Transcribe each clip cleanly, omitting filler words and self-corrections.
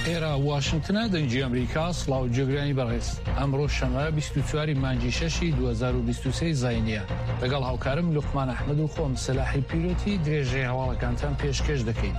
ئێرە واشنگتنە دەنگی ئەمریکا سڵاو جێگرانی بەڕێز ئەمڕۆ شەمە 24 مانگی 6 2023 زاینیە لەگەڵ هاوکارم لوقمان ئەحمەد و خۆم سەلاحی پیرۆتی درێژەی هەواڵەکانتان پێشکەش دەکەین.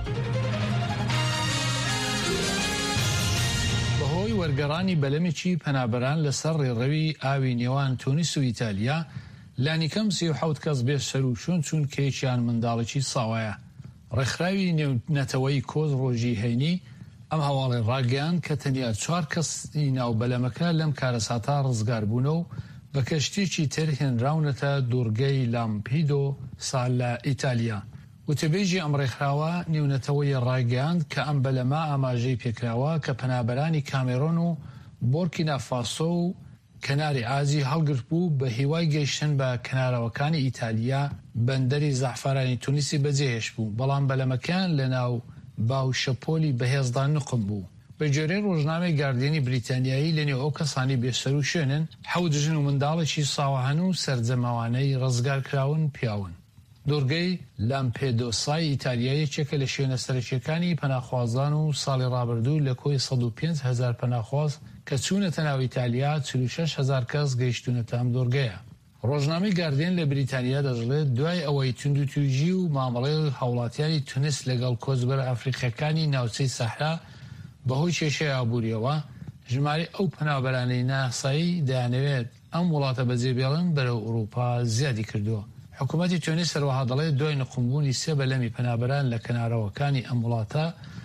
بەهۆی وەرگەڕانی بەلەمێکی پەنابەران لەسەر ڕێڕەوی ئاوی نێوان تونس و ئیتالیا لانیکەم 37 کەس بێ سەر و چۆن چوون کەیەکیان منداڵێکی ساوایە. ڕێکخراوی نێونەتەوەی کۆز ڕۆژی هەینی ئەم هەواڵی ڕاگەیان کە تەنیا 4 کەسی ناو بەلەمەکە لەم کارەساتا ڕزگار بوونە و بە کەشتێکی تر هێنراونەتە دوورگەی لامپیدۆ سال لە ئیتالیا. وتەبێژی ئەم ڕێکخراوە نێونەتەوەی ڕاگەیاند کە ئەم بەلەمە ئاماژەی پێکراوە کە پەنابەرانی کامێرۆن و بۆرکینا فاسۆ و کەناری ئازی هەڵگرت بوو بە هیوای گەیشتن بە کەنارەوەکانی ئیتالیا بەندەری زەعفەرانی تونیسی بەجێهێشت بوو، بەڵام بەلەمەکان لە ناو باوشەپۆلی بەهێزدا نقم بوو. بە جۆرەی ڕۆژنامەی گاردێنی بریتانیایی لەنێو ئەو کەسانی بێسەر و شوێنن 7 ژن و منداڵێکی ساوەهەن و سەرجەماوانەی ڕزگار کراون پیاون. دوورگەی لامپێدۆسای ئیتالیا یەکێکە لە شوێنە سەرەکیەکانی پەناخوازان و ساڵی ڕابردوو لە کۆی 105,000 پەناخواز کە چوونەتە ناو ئیتالیا 46,000 کەس گەیشتونەتە ئەم دوورگەیە. ڕۆژنامەی گاردێن لە بریتانیا دەژڵێت دوای ئەوەی توندوتیژی و مامەڵەی هاوڵاتیانی تونس لەگەڵ کۆچبەر ئەفریقیەکانی ناوچەی سەحرا بەهۆی کێشەی ئابووریەوە ژمارەی ئەو پەنابەرانەی ناسایی دەیانەوێت ئەم وڵاتە بەجێبێڵن بەرەو ئوروپا زیادی کردووە. حکوومەتی تونس هەروەها دەڵێت دوای نقمبوونی 3 بەلەمی پەنابەران لە کەنارەوەکانی ئەم وڵاتە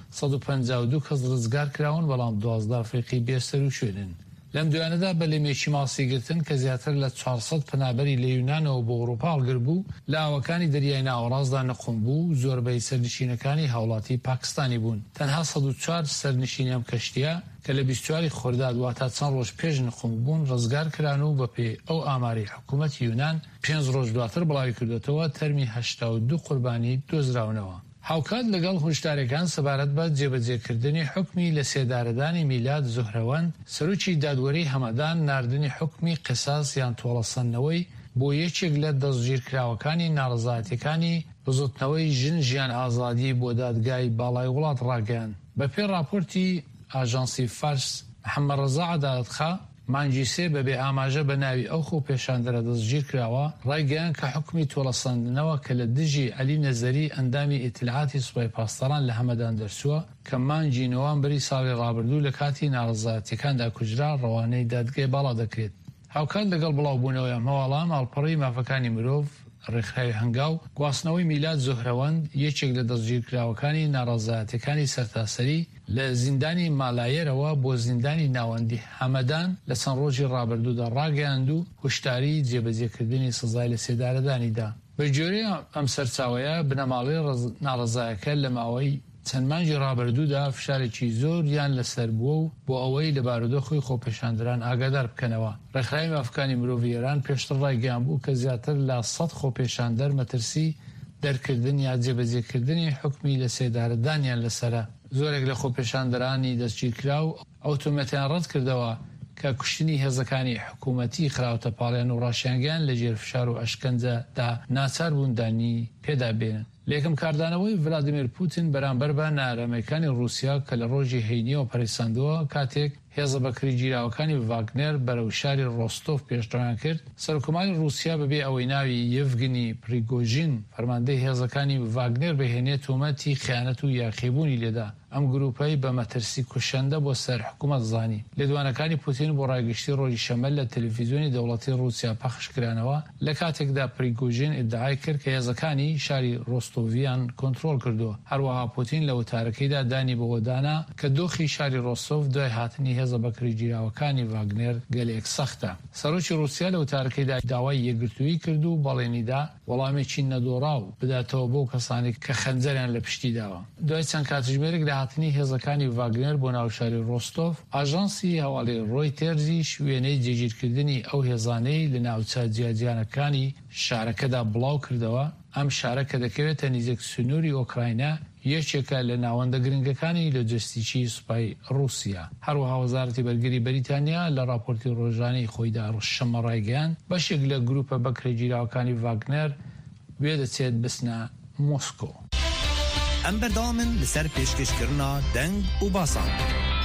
152 کەس ڕزگار کراون، بەڵام 12 ئەفریقی بێسەر و شوێنن. لەم دوانەدا بەلەمێکی ماسیگرتن کە زیاتر لە 400 پەنابەری لە یونانەوە بۆ ئەوروپا هەڵگر بوو لە ئاوەکانی دەریای ناوەڕاستدا نقم بوو. زۆربەی سەرنشینەکانی هاوڵاتی پاکستانی بوون. تەنها 104 سەرنشینی ئەم کەشتیە کە لە 24 خۆرداد واتە چەند ڕۆژ پێش نقم بوون ڕزگار کران و بەپێ ئەو ئاماری حکوومەتی یونان 5 ڕۆژ دواتر بڵاوی کردوێتەوە تەرمی 82 قوربانی دۆزراونەوە. هاوکات لەگەڵ هۆشدارەکان سەبارەت بە جێبەجێکردنی حکمی لە سێدارەدانی میلاد زوهرەوەند سەرۆکی دادوەری هەمەدان ناردنی حکمی قساس یان تۆڵەسەندنەوەی بۆ یەکێک لە دەستگیرکراوەکانی ناڕەزایەتیەکانی بزوتنەوەی ژن ژیان ئازادی بۆ دادگای باڵای وڵات ڕاگەیان. بەپێی راپۆرتی ئاژانسی فارس محەممەد ڕەزا عەدالەتخا مانگی 3 بەبێ ئاماژە بە ناوی ئەو خۆ پێشاندەرە دەستگیر کراوە ڕایگەیان کە حکمی تۆڵەسەندنەوە کە لە دژی عەلی نەزەری ئەندامی ئیتلاعاتی سوپای پاسداران لە هەمەدان دەرچووە کە مانگی نۆڤەمبەری ساڵی ڕابردوو لە کاتی ناڕەزایەتیەکاندا کوژرا ڕەوانەی دادگای باڵا دەکرێت. هاوکات لەگەڵ بڵاوبوونەوەی ئەم هەواڵە ماڵپەڕی مافەکانی مرۆڤ ڕێکخراوی هەنگاو گواستنەوەی میلاد زوهرەوەند یەکێک لە دەستگیرکراوەکانی ناڕەزایەتیەکانی سەرتاسەری لە زیندانی مالایەرەوە بۆ زیندانی ناوەندی هەمەدان لە چەند ڕۆژی ڕابردوودا ڕاگەیاند و هشداری جێبەجێکردنی سزای لە سێدارەدانیدا. بە جۆرەی ئەم سەرچاوەیە بنەماڵی ناڕەزایەکە لە ماوەی چەند مانگی ڕابردوودا فشارێکی زۆر یان لەسەر بووە و بۆ ئەوەی لە بارودۆخی خۆپێشاندەران ئاگادار بکەنەوە. ڕێکخراوی مافەکانی مرۆڤی ئێران پێشتر ڕایگەیان بوو کە زیاتر لە 100 خۆپێشاندەر مەترسی دەرکردن یا جێبەجێکردنی حکمی لە سێدارەدانیان لەسرە. زۆرێک لە خۆپێشاندەرانی دەستگیرکرا و ئۆتۆمەتیان ڕەت کردەوە کە کوشتنی هێزەکانی حکوومەتی خراوەتە پاڵیان و ڕاشیانگەیان لە ژێرفشار و ئەشکەنجەدا ناچار بووندانی پێدا بێنن. لێکم کاردانەوەی ڤلادیمیر پوتین بەرامبەر بە نارەمەکانی رووسیا کە لە ڕۆژی هەینیەوە پەرسەندووە کاتێک هێزە بەکری گیراوەکانی ڤاگنێر بەرەو شاری ڕۆستۆف پێشتەوایان کرد. سەرۆکۆماری رووسیا بەبێ ئەوەی ناوی یەڤگنی پریگۆژین فەرماندەی هێزەکانی ڤاگنێر بهێنێت تۆمەتی خیانەت و یاخیبوونی لێدا. ئەم گروپەی بە مەترسی کوشەندە بۆ سەر حکوومەت زانی. لێدوانەکانی پوتین بۆ ڕاگەشتی ڕۆژی شەمە لە تەلەڤیزیۆنی دەوڵەتی رووسیا پەخش کرانەوە لە کاتێکدا پریگۆژین ئیدعای کرد کە هێزەکانی شاری ڕۆستۆڤیان کۆنتڕۆل کردووە. هەروەها پوتین لە وتارەکەیدا دانی بەوەدانا کە دۆخی شاری ڕۆستۆڤ دوای هاتنی هێزە بەکری گیراوەکانی ڤاگنێر گەلێک سەختە. سەرۆکی رووسیا لە وتارەکەیدا داوای یەکگرتووی کرد و بەڵێنیدا وەڵامێکی نەدۆڕاو بداتەوە بۆ کەسانی کە خەنجەریان لە پشتی داوە. دوای چەند کاتژمێرێک لە هاتنی هێزەکانی ڤاگنێر بۆ ناوشاری ڕۆستۆڤ ئاژانسی هەواڵی ڕۆیتێرزی شوێنەی جێگیرکردنی ئەو هێزانەی لە ناوچە جیاجیانەکانی شارەکەدا بڵاو کردەوە. ئەم شارە کە دەکەوێتە نزیک سنووری ئۆکراینە یەکێکە لە ناوەندە گرنگەکانی لۆجستیکی سوپای رووسیا. هەروەها وەزارەتی بەرگری بەریتانیا لە راپۆرتی ڕۆژانەی خۆیدا شەمە ڕایگەیان بەشێک لە گروپە بەکرە گیراوەکانی ڤاگنێر وێ دەچێت بچنە مۆسکۆ. ئەم بەردەوامن لەسەر پێشکەشکردنا دەنگ و باسان.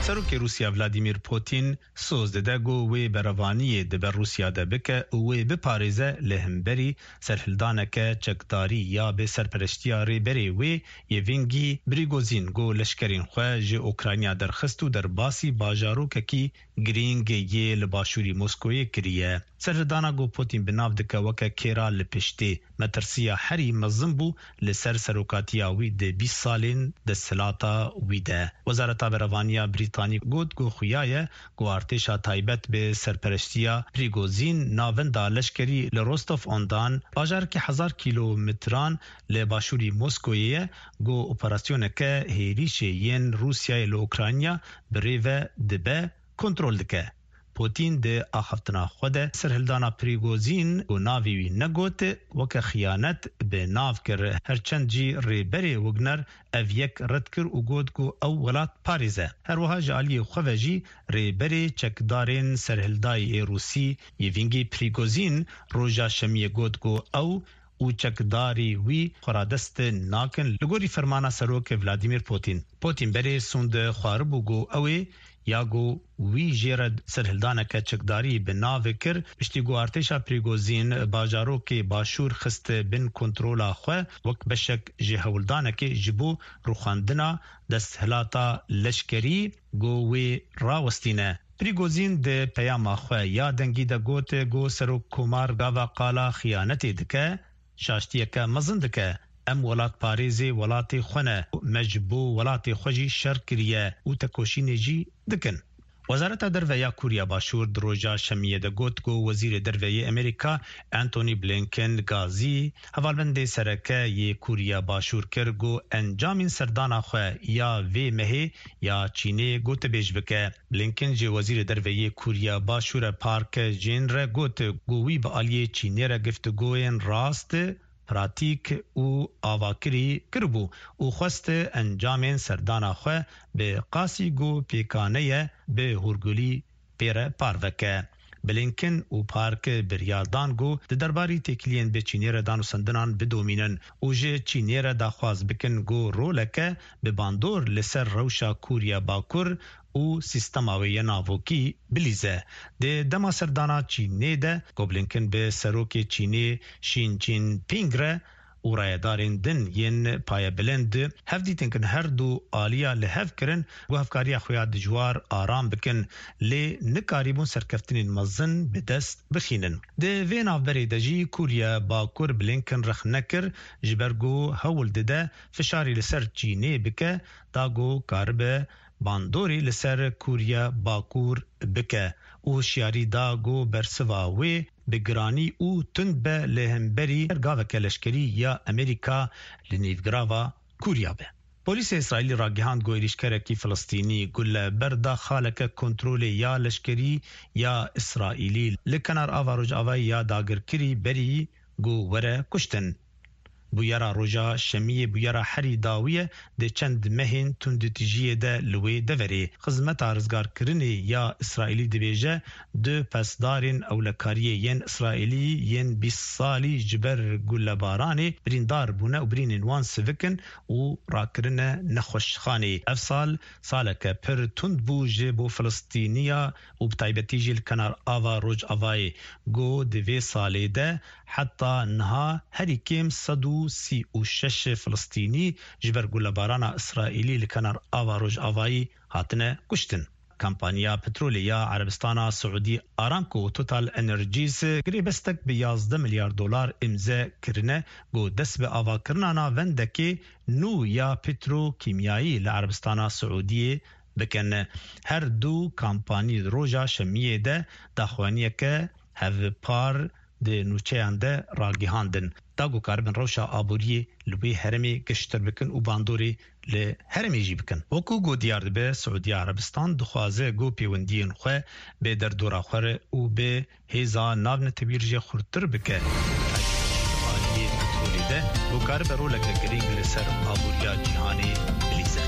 سروک روسیا ولادیمیر پوتین سوز دده گو وی بروانی دبر روسیا ده بکه وی بپاريزه لهمبري سرهلدانکه چکداری یا به سرپرشتیا ریبری وی یوینگی بریگوزین گو لشکرین خواه جه اوکراینیا درخستو در باسی باجاروکه کی گرینگ یه لباشوری موسکوی کریه. سرهلدانا گو پوتین بناو دکه وکه کیرا لپشتی مترسیا حری مزنبو لسر سروکاتیا وی ده 20 سالین ده سلاتا وی ده. وزارت بروانیا بریتانی گود گو خویایه گو ارتشا تایبت به سرپرشتیا پریگوزین ناوندا لشکری لروستوف آندان باجار که 1000 کیلومتران لباشوری موسکویه گو اپراسیون که هیریش ین روسیای لوکراینیا بریوه دبه کنترل دکه. پوتین ده آخفتنا خود سرهلدانا پریگوزین و ناوی نگوت وکه خیانت به ناو کر هرچند جی ریبری وگنر او یک رد کر و گود گو او ولات پاریزه. هر وها جالی خوفجی ریبری چکدارین سرهلدای روسی یوینگی پریگوزین روژا شمی گود گو او چکداری وی خورادست ناکن لگوری فرمانا سروک ولادیمیر پوتین بری سوند خواربو گو اوی یا گو وی جیرد سرهلدانکه چکداری به ناو کر پشتی گو ارتشا پریگوزین باجارو که باشور خست بن کنترولا خواه وک بشک جهولدانکه جبو روخاندنا دست هلاتا لشکری گو وی راوستینه. پریگوزین ده پیاما خواه یا دنگی ده گوت گو سرو کمار گاوا قالا خیانتی دکه شاشتیه که مزن دکه ام ولات پاریزی ولات خونه مجبو ولات خوشی شرکریه او تکوشین جی دکن. وزارت درویه کوریا باشور دروجا شمیه ده گوت گو وزیر درویه امریکا انتونی بلینکن گازی حوالبند سرکه ی کوریا باشور کر گو انجامین سردانا خواه یا وی مهی یا چینه گوت بیش بکه. بلینکن جی وزیر درویه کوریا باشور پارک جین را گوت گوی با آلیه چینه را گفتگوین راست پراتیک او آواکری کربو او خواست انجام سردانا خواه به قاسی گو پیکانه به هرگولی پیر پاروکه. بلینکن او پارک بریاردان گو ده درباری تکلین به چینی را دانو سندنان بدومینن او جه چینی را داخواز بکن گو رولکه به باندور لسر روشا کوریا باکور او سیستماوی ناوکی بلیزه. ده دما سردانا چینی ده گوبلینکن به سروک چینی شین چین پینگره او رایدارین دن ین پای بلند هفدی تنکن هر دو آلیا لحف کرن و هفکاری خویا دجوار آرام بکن لی نکاریبون سرکفتنین مزن به دست بخینن. ده وین آفبری دجی کوریا باکور بلینکن رخ نکر جبرگو هول ده فشاری لسر چینی بکه داگو کاربه باندوری لسر کوریا باکور بکه او شیاری داگو برسواوی بگرانی او تند به لهمبری ارگاو کلشکری یا امریکا لنیفگراوا کوریا به. پولیس اسرائیلی را گهاند گو ایریشکرکی فلسطینی گل بردا خالک کنترول یا لشکری یا اسرائیلی لکنار آواروج آوای یا داگرکری بری گو وره کشتن. بویرا روژا شمیه بویرا حری داویه ده چند مهین تندتیجیه ده لوی دوری. خزمت رزگار کرنی یا اسرائیلی دبیجه دو پسدارین اولکاریه ین اسرائیلی ین 20 سالی جبر گلبارانی بریندار بونه و برینین وان سوکن و راکرنه نخوشخانی. افسال سالکه پر تند بوجه بو فلسطینیا و بطایبتی جیل کنار آوا روج آوای گو دوی سالی ده حتی نها هری کم 136 فلسطینی جبر گلبارانا اسرائیلی لکنار آوا روج آوایی هاتنه کشتن. کمپانیا پترولیا عربستان سعودی آرامکو و توتال انرژیز گری بستک به 11 میلیارد دلار امضا کرنه گو دست به آوا کرنانا وندکی نو یا پترو کیمیایی لعربستان سعودی بکنه. هر دو کمپانی روژا شمیه ده داخوانیه که هف پار ده نوچه ده راگیهاندن. داگو کاربن روشا آبوری لبی هرمی گشتر بکن و باندوری ل هرمی جی بکن. وکو گو دیار به سعودی عربستان دخوازه گو پیوندین خواه به در دورا خوره و به هیزا ناو نتبیر جی خورتر بکه. آلیه مطولی ده و کاربن رو لگه گرینگ لسر آبوریا جیهانی بلیزه.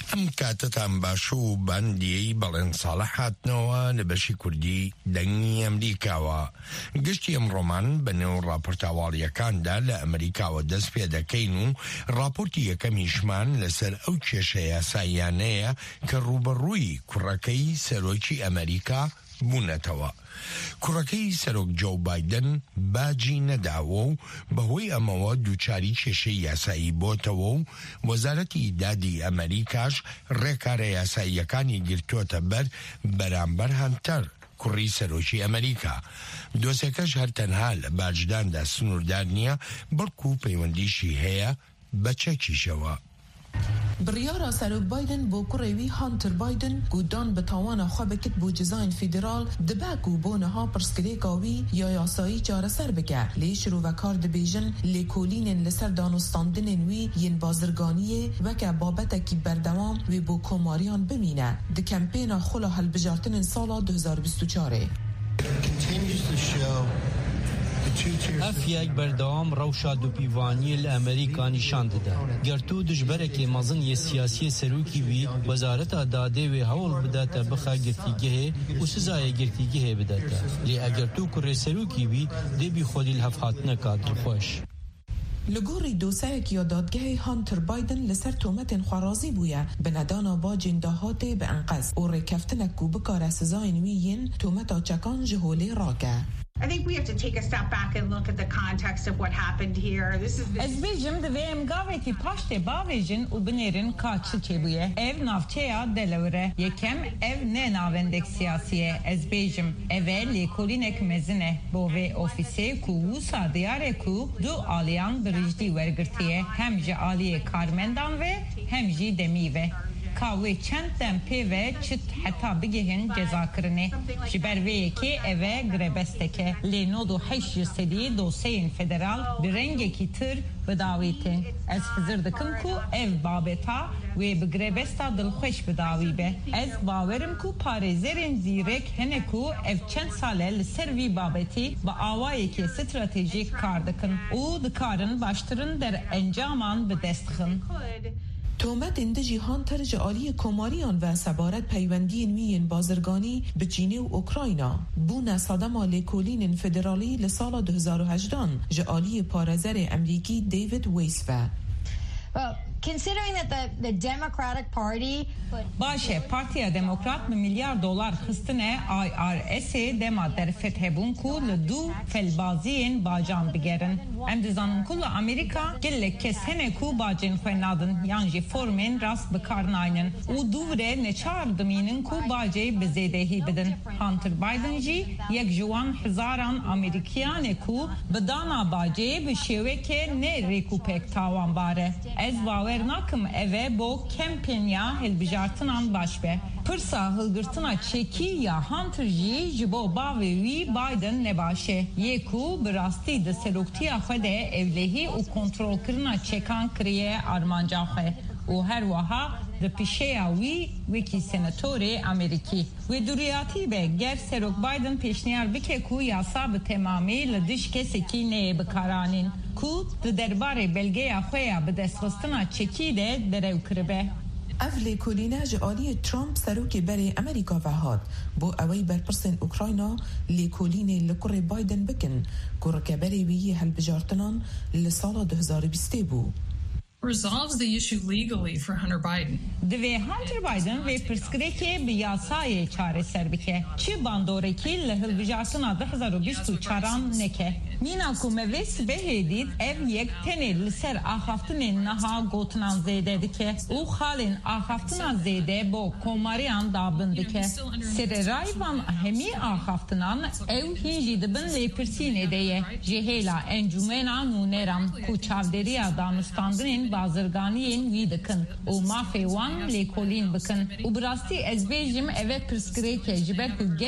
ئەم کاتتان باشە و باندیەی بەڵێن ساڵح هاتنەوە لە بەشی کوردی دەنگی ئەمریکاوە. گشتی ئەمڕۆمان بەنێو ڕاپۆرتاواڵیەکاندا لە ئەمریکاوە دەست پێ دەکەین و ڕاپۆرتی یەکەمیشمان لەسەر ئەو کێشە یاساییانەیە کە ڕوبەڕووی کوڕەکەی سەرۆکی ئەمریکا بوونەتەوە. کوڕەکەی سەرۆک جۆ بایدن باجی نەداوە و بەهۆی ئەمەوە دووچاری کێشەی یاسایی بۆتەوە و وەزارەتی دادی ئەمریکاش ڕێکارە یاساییەکانی گرتوۆتە بەرامبەر هەنتەر کوڕی سەرۆکی ئەمریکا. دۆسێکەش هەر تەنها لە باجداندا سنووردار نییە بەڵکو پەیوەندیشی هەیە بە چەکیشەوە. بڕیارە سەرۆک بایدن بۆ کوڕێوی هانتر بایدن گودان بە تاوانە خوا بکت بۆ جزاین فیدرال دبەک و بۆ نەها پرسکرێکاوی یا یاسایی چارەسەر بکە. لێ شرۆڤەکار دەبێژن لێکۆلینên لەسەر دانوستاندنên wî yên bazirganiyê weke babetekî berdewam wê بۆ کۆماریان بمîne di kempêna xula helbijartinên sala 2024. ئەف بەردەوام ڕەوشا دووپیوانی لە ئەمریکا نیشان دەدا. گەرتو دژبەرێکی مەزن یە سیاسی سەرۆکی وی وەزارەتە دادێوێ هەوڵ بداتە بخە گرتیگەهێ و سزایە گرتیگەهێ بداتە. لێ ئەگەرتو کوڕێ سەرۆکی وی دێبی خۆدی هەفهاتنەکە دڵخۆش. لگوری دوسایک یا دادگاه هانتر بایدن لسر تومتن خوارازی بویا بندانا با جندهاته به انقذ و رکفتنک و بکار سزاین ویین تومتا چکان جهولی راکه. I think we have to take a step back and look at the context of what happened here. Ez bejim de vem gaveki paşte bavejin u binerin kaçı çebuye. Ev navçeya Delaware. Yekem ev ne navendek siyasiye. Ez bejim eve lekolinek mezine. Bo ve ofise ku usa diyare ku du aliyan birijdi vergirtiye. Hem ji aliye karmendan ve hem ji demive. Kavwe çend dempe ve çıt heta bigehin cezakirini. Jiberveyeki eve grebesteke. Lenodu heşi sedi dosyeyin federal bir rengeki tır bedavitin. Ez fizirdikim ku ev babeta ve bi grebesta dilxweş bedavi be. Ez bawerim ku parezerin zirek hene ku ev çend sale li ser vî babetî bi awayekî stratejik kar dikin û dikarin baştirin der encaman bi dest dixin. تومت اندجی هانتر جعالی کماریان و سبارت پیوندین وین بازرگانی به چینی و اوکراینا بونه صدما لیکولین فدرالی لسال 2018 جعالی پارزر امریکی دیوید ویسفه. Considering that the Democratic Party باشه partiya demokrat milyar dolar xistine IRS dema der fethebun ku du felbaziyên bacan bigerin. Em dizanin ku Amerika gelek kes hene ku bacên xwe nadin yan jî formên rast bikarnaynin û duvre neçardimînin ku bacê bi zêdehî bidin. Hunter Biden jî yek ji wan hizaran Amerîkiyanê ku bi dana bacê bi şêwekê ne rêkûpek tawanbar e. Ez bawer nakim eve bo kampanya hilbijartinan baş be. Pırsa hılgırtına çeki ya Hunter ji bo bavê wî Biden nebaşe. Yekû bi rastî di seroktiya xwe de evlehî û kontrolkirina çekan kiriye armanca xwe. û her wiha di pîşeya wî wekî senatorê Amerîkî. Wê duriyatî be ger Serok Biden pêşniyar bike ku yasa bi temamî li diş kesekî neyê bikaranîn ku di derbarê belgeya xwe ya bi destxistina çekî de derew kiribe. Ev lêkolîne ji aliyê Trump serokê berê Amerîka ve hat bo ew berpirsên Ukrayna lêkolînê li kurê Biden bikin ku rikeberê wî yê helbijartinan li sala 2020 bû. Resolves the issue legally for Hunter Biden. Divê Hunter Biden ve pirsgirêkê bi yasayê çareser bike. Çi bandorekî li hilbijartina 2024 neke. Mîna ku me vê sibehê dît ev yek tenê li ser axaftinên niha gotinan zêde dike û xalên axaftina zêde bo komariyan dabin dike. Sererayî van hemî axaftinan ew hîn jî dibin lêpirsînê de ye. Ji hêla encûmena nûneran ku çavdêriya danûstandinên bazirganiyên wî dikin û mafê wan lêkolîn bikin û bi rastî ez bêjim ev pirsgirêk e ji ber ku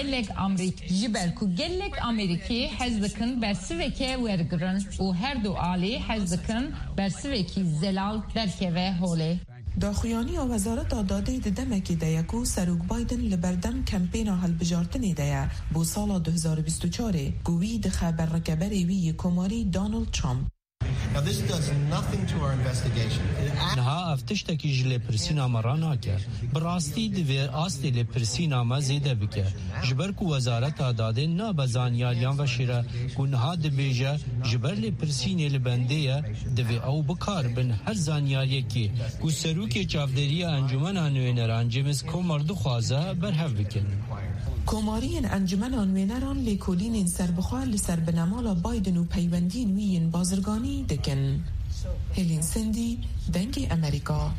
gelek Amerîkî hez dikin bersiveke wergirin û her du alî hez dikin bersivekî zelal derkeve holê. Daxuyaniya Wezareta Dadê di demekê de ye ku Serok Biden li berdem kampêna hilbijartinê de ye bo sala 2024 ku wî dixe ber rikeberê wî yê komarî Donald Trump. نها افتشتکی جل پرسینا مرانا که براستی دوی آستی لپرسینا ما زیده بکه جبر کو وزارت داده نا بزانیاریان و شیره کو نها دبیجه جبر لپرسینی لبنده دوی او بکار بن هر زانیاری که کو سروک چافدری انجمن آنوینران جیمز کومردو خوازه برهف بکن کۆماریên ئەنجمەنا نوێنەران لێکۆلینên سەربەخوا لەسەر بنەماڵە بایدن و پەیوەندین ویین بازرگانی دەکەن. هێلین سندی دەنگی ئەمریکا.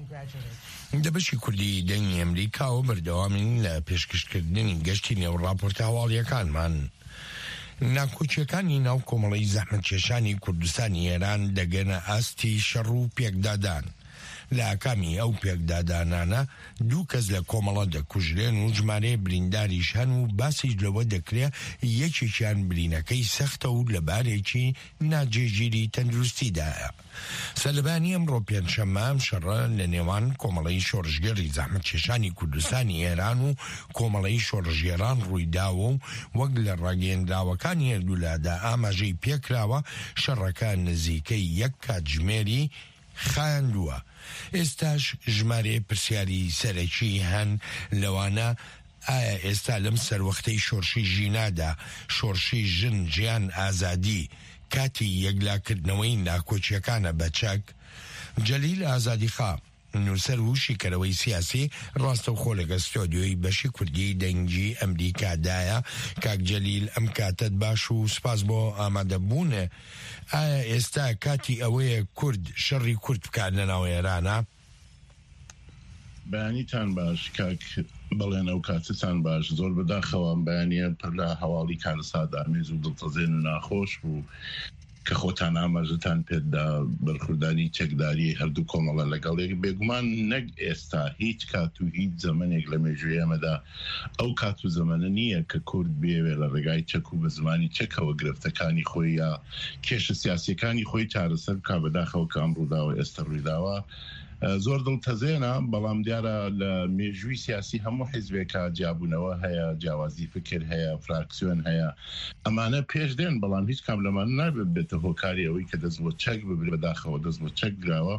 دەبەشی کوردی دەنگی ئەمریکا و بەردەوامین لە پێشکەشکردنی گەشتی نێو ڕاپۆرتە هەواڵیەکانمان. ناکۆچیەکانی ناو کۆمەڵی زەحمەتکێشانی کوردستانی ئێران دەگەنە ئاستی شەڕ و پێکدادان. لە ئاکامی ئەو پێکدادانانە دوو کەس لە کۆمەڵە دەکوژرێن و ژمارەیە برینداریش هەن و باسیش لەوە دەکرێت یەکێکیان برینەکەی سەختە و لەبارێکی ناجێگیری تەندروستیدایە. سەلبانی ئەمڕۆ پێنجشەممە ئەم شەڕە لە نێوان کۆمەڵەی شۆڕژگەری زەحمەتکێشانی کوردستانی ئێران و کۆمەڵەی شۆڕژگێران ڕوویداوە و وەک لە ڕاگەیەندراوەکانی هەردوولادا ئاماژەی پێکراوە شەڕەکە نزیکەی یەک کاتژمێری خایاندووە. ئێستاش ژمارە پرسیاری سەرەکی هەن لەوانە ئایا ئێستا لەم سەروەختەی شۆڕشی ژینادا شۆڕشی ژن ژیان ئازادی کاتی یەکلاکردنەوەی ناکۆچیەکانە بەچەک؟ جەلیل ئازادیخا نووسەر و شیکەرەوەی سیاسی ڕاستەوخۆ لەگە ستۆدیۆی بەشی کوردی دەنگی ئەمریکادایە. کاک جەلیل ئەم کاتت باش و سپاس بۆ ئامادەبوونە. ئایا ئێستا کاتی ئەوەیە کورد شەڕی کورد بکات لە ناو ئێرانە؟ بەیانیتان باش کاک بەڵێن ئەو کاتتان باش زۆر بەداخەوە بەیانیە پڕ لە هەواڵی کارەسات ئامێز و دڵتەزێن و ناخۆش بوو کە خۆتان ئاماژەتان پێدا بەرخوردانی چەکداری هەردوو کۆمەڵە لەگەڵێک بێگومان نەک ئێستا هیچ کات و هیچ زەمانێک لە مێژووی ئەمەدا ئەو کات و زەمانە نییە کە کورد بێوێ لە ڕێگای چەک و بە زمانی چەکەوە گرفتەکانی خۆی یا کێشە سیاسیەکانی خۆی چارەسەر بکا بەداخەوە کە ئەم ڕووداوە ئێستا ڕوویداوە. زۆر دڵتەزێنە بەڵام دیارە لە مێژووی سیاسی هەموو حیزبێکە جیابوونەوە هەیە، جیاوازی فکر هەیە، فراکسیۆن هەیە، ئەمانە پێش دێن بەڵام هیچ کام لەمان نابێت بێتە هۆکاری ئەوەی کە دەست بۆ چەک ببرێت بەداخەوە دەست بۆ چەک گراوە.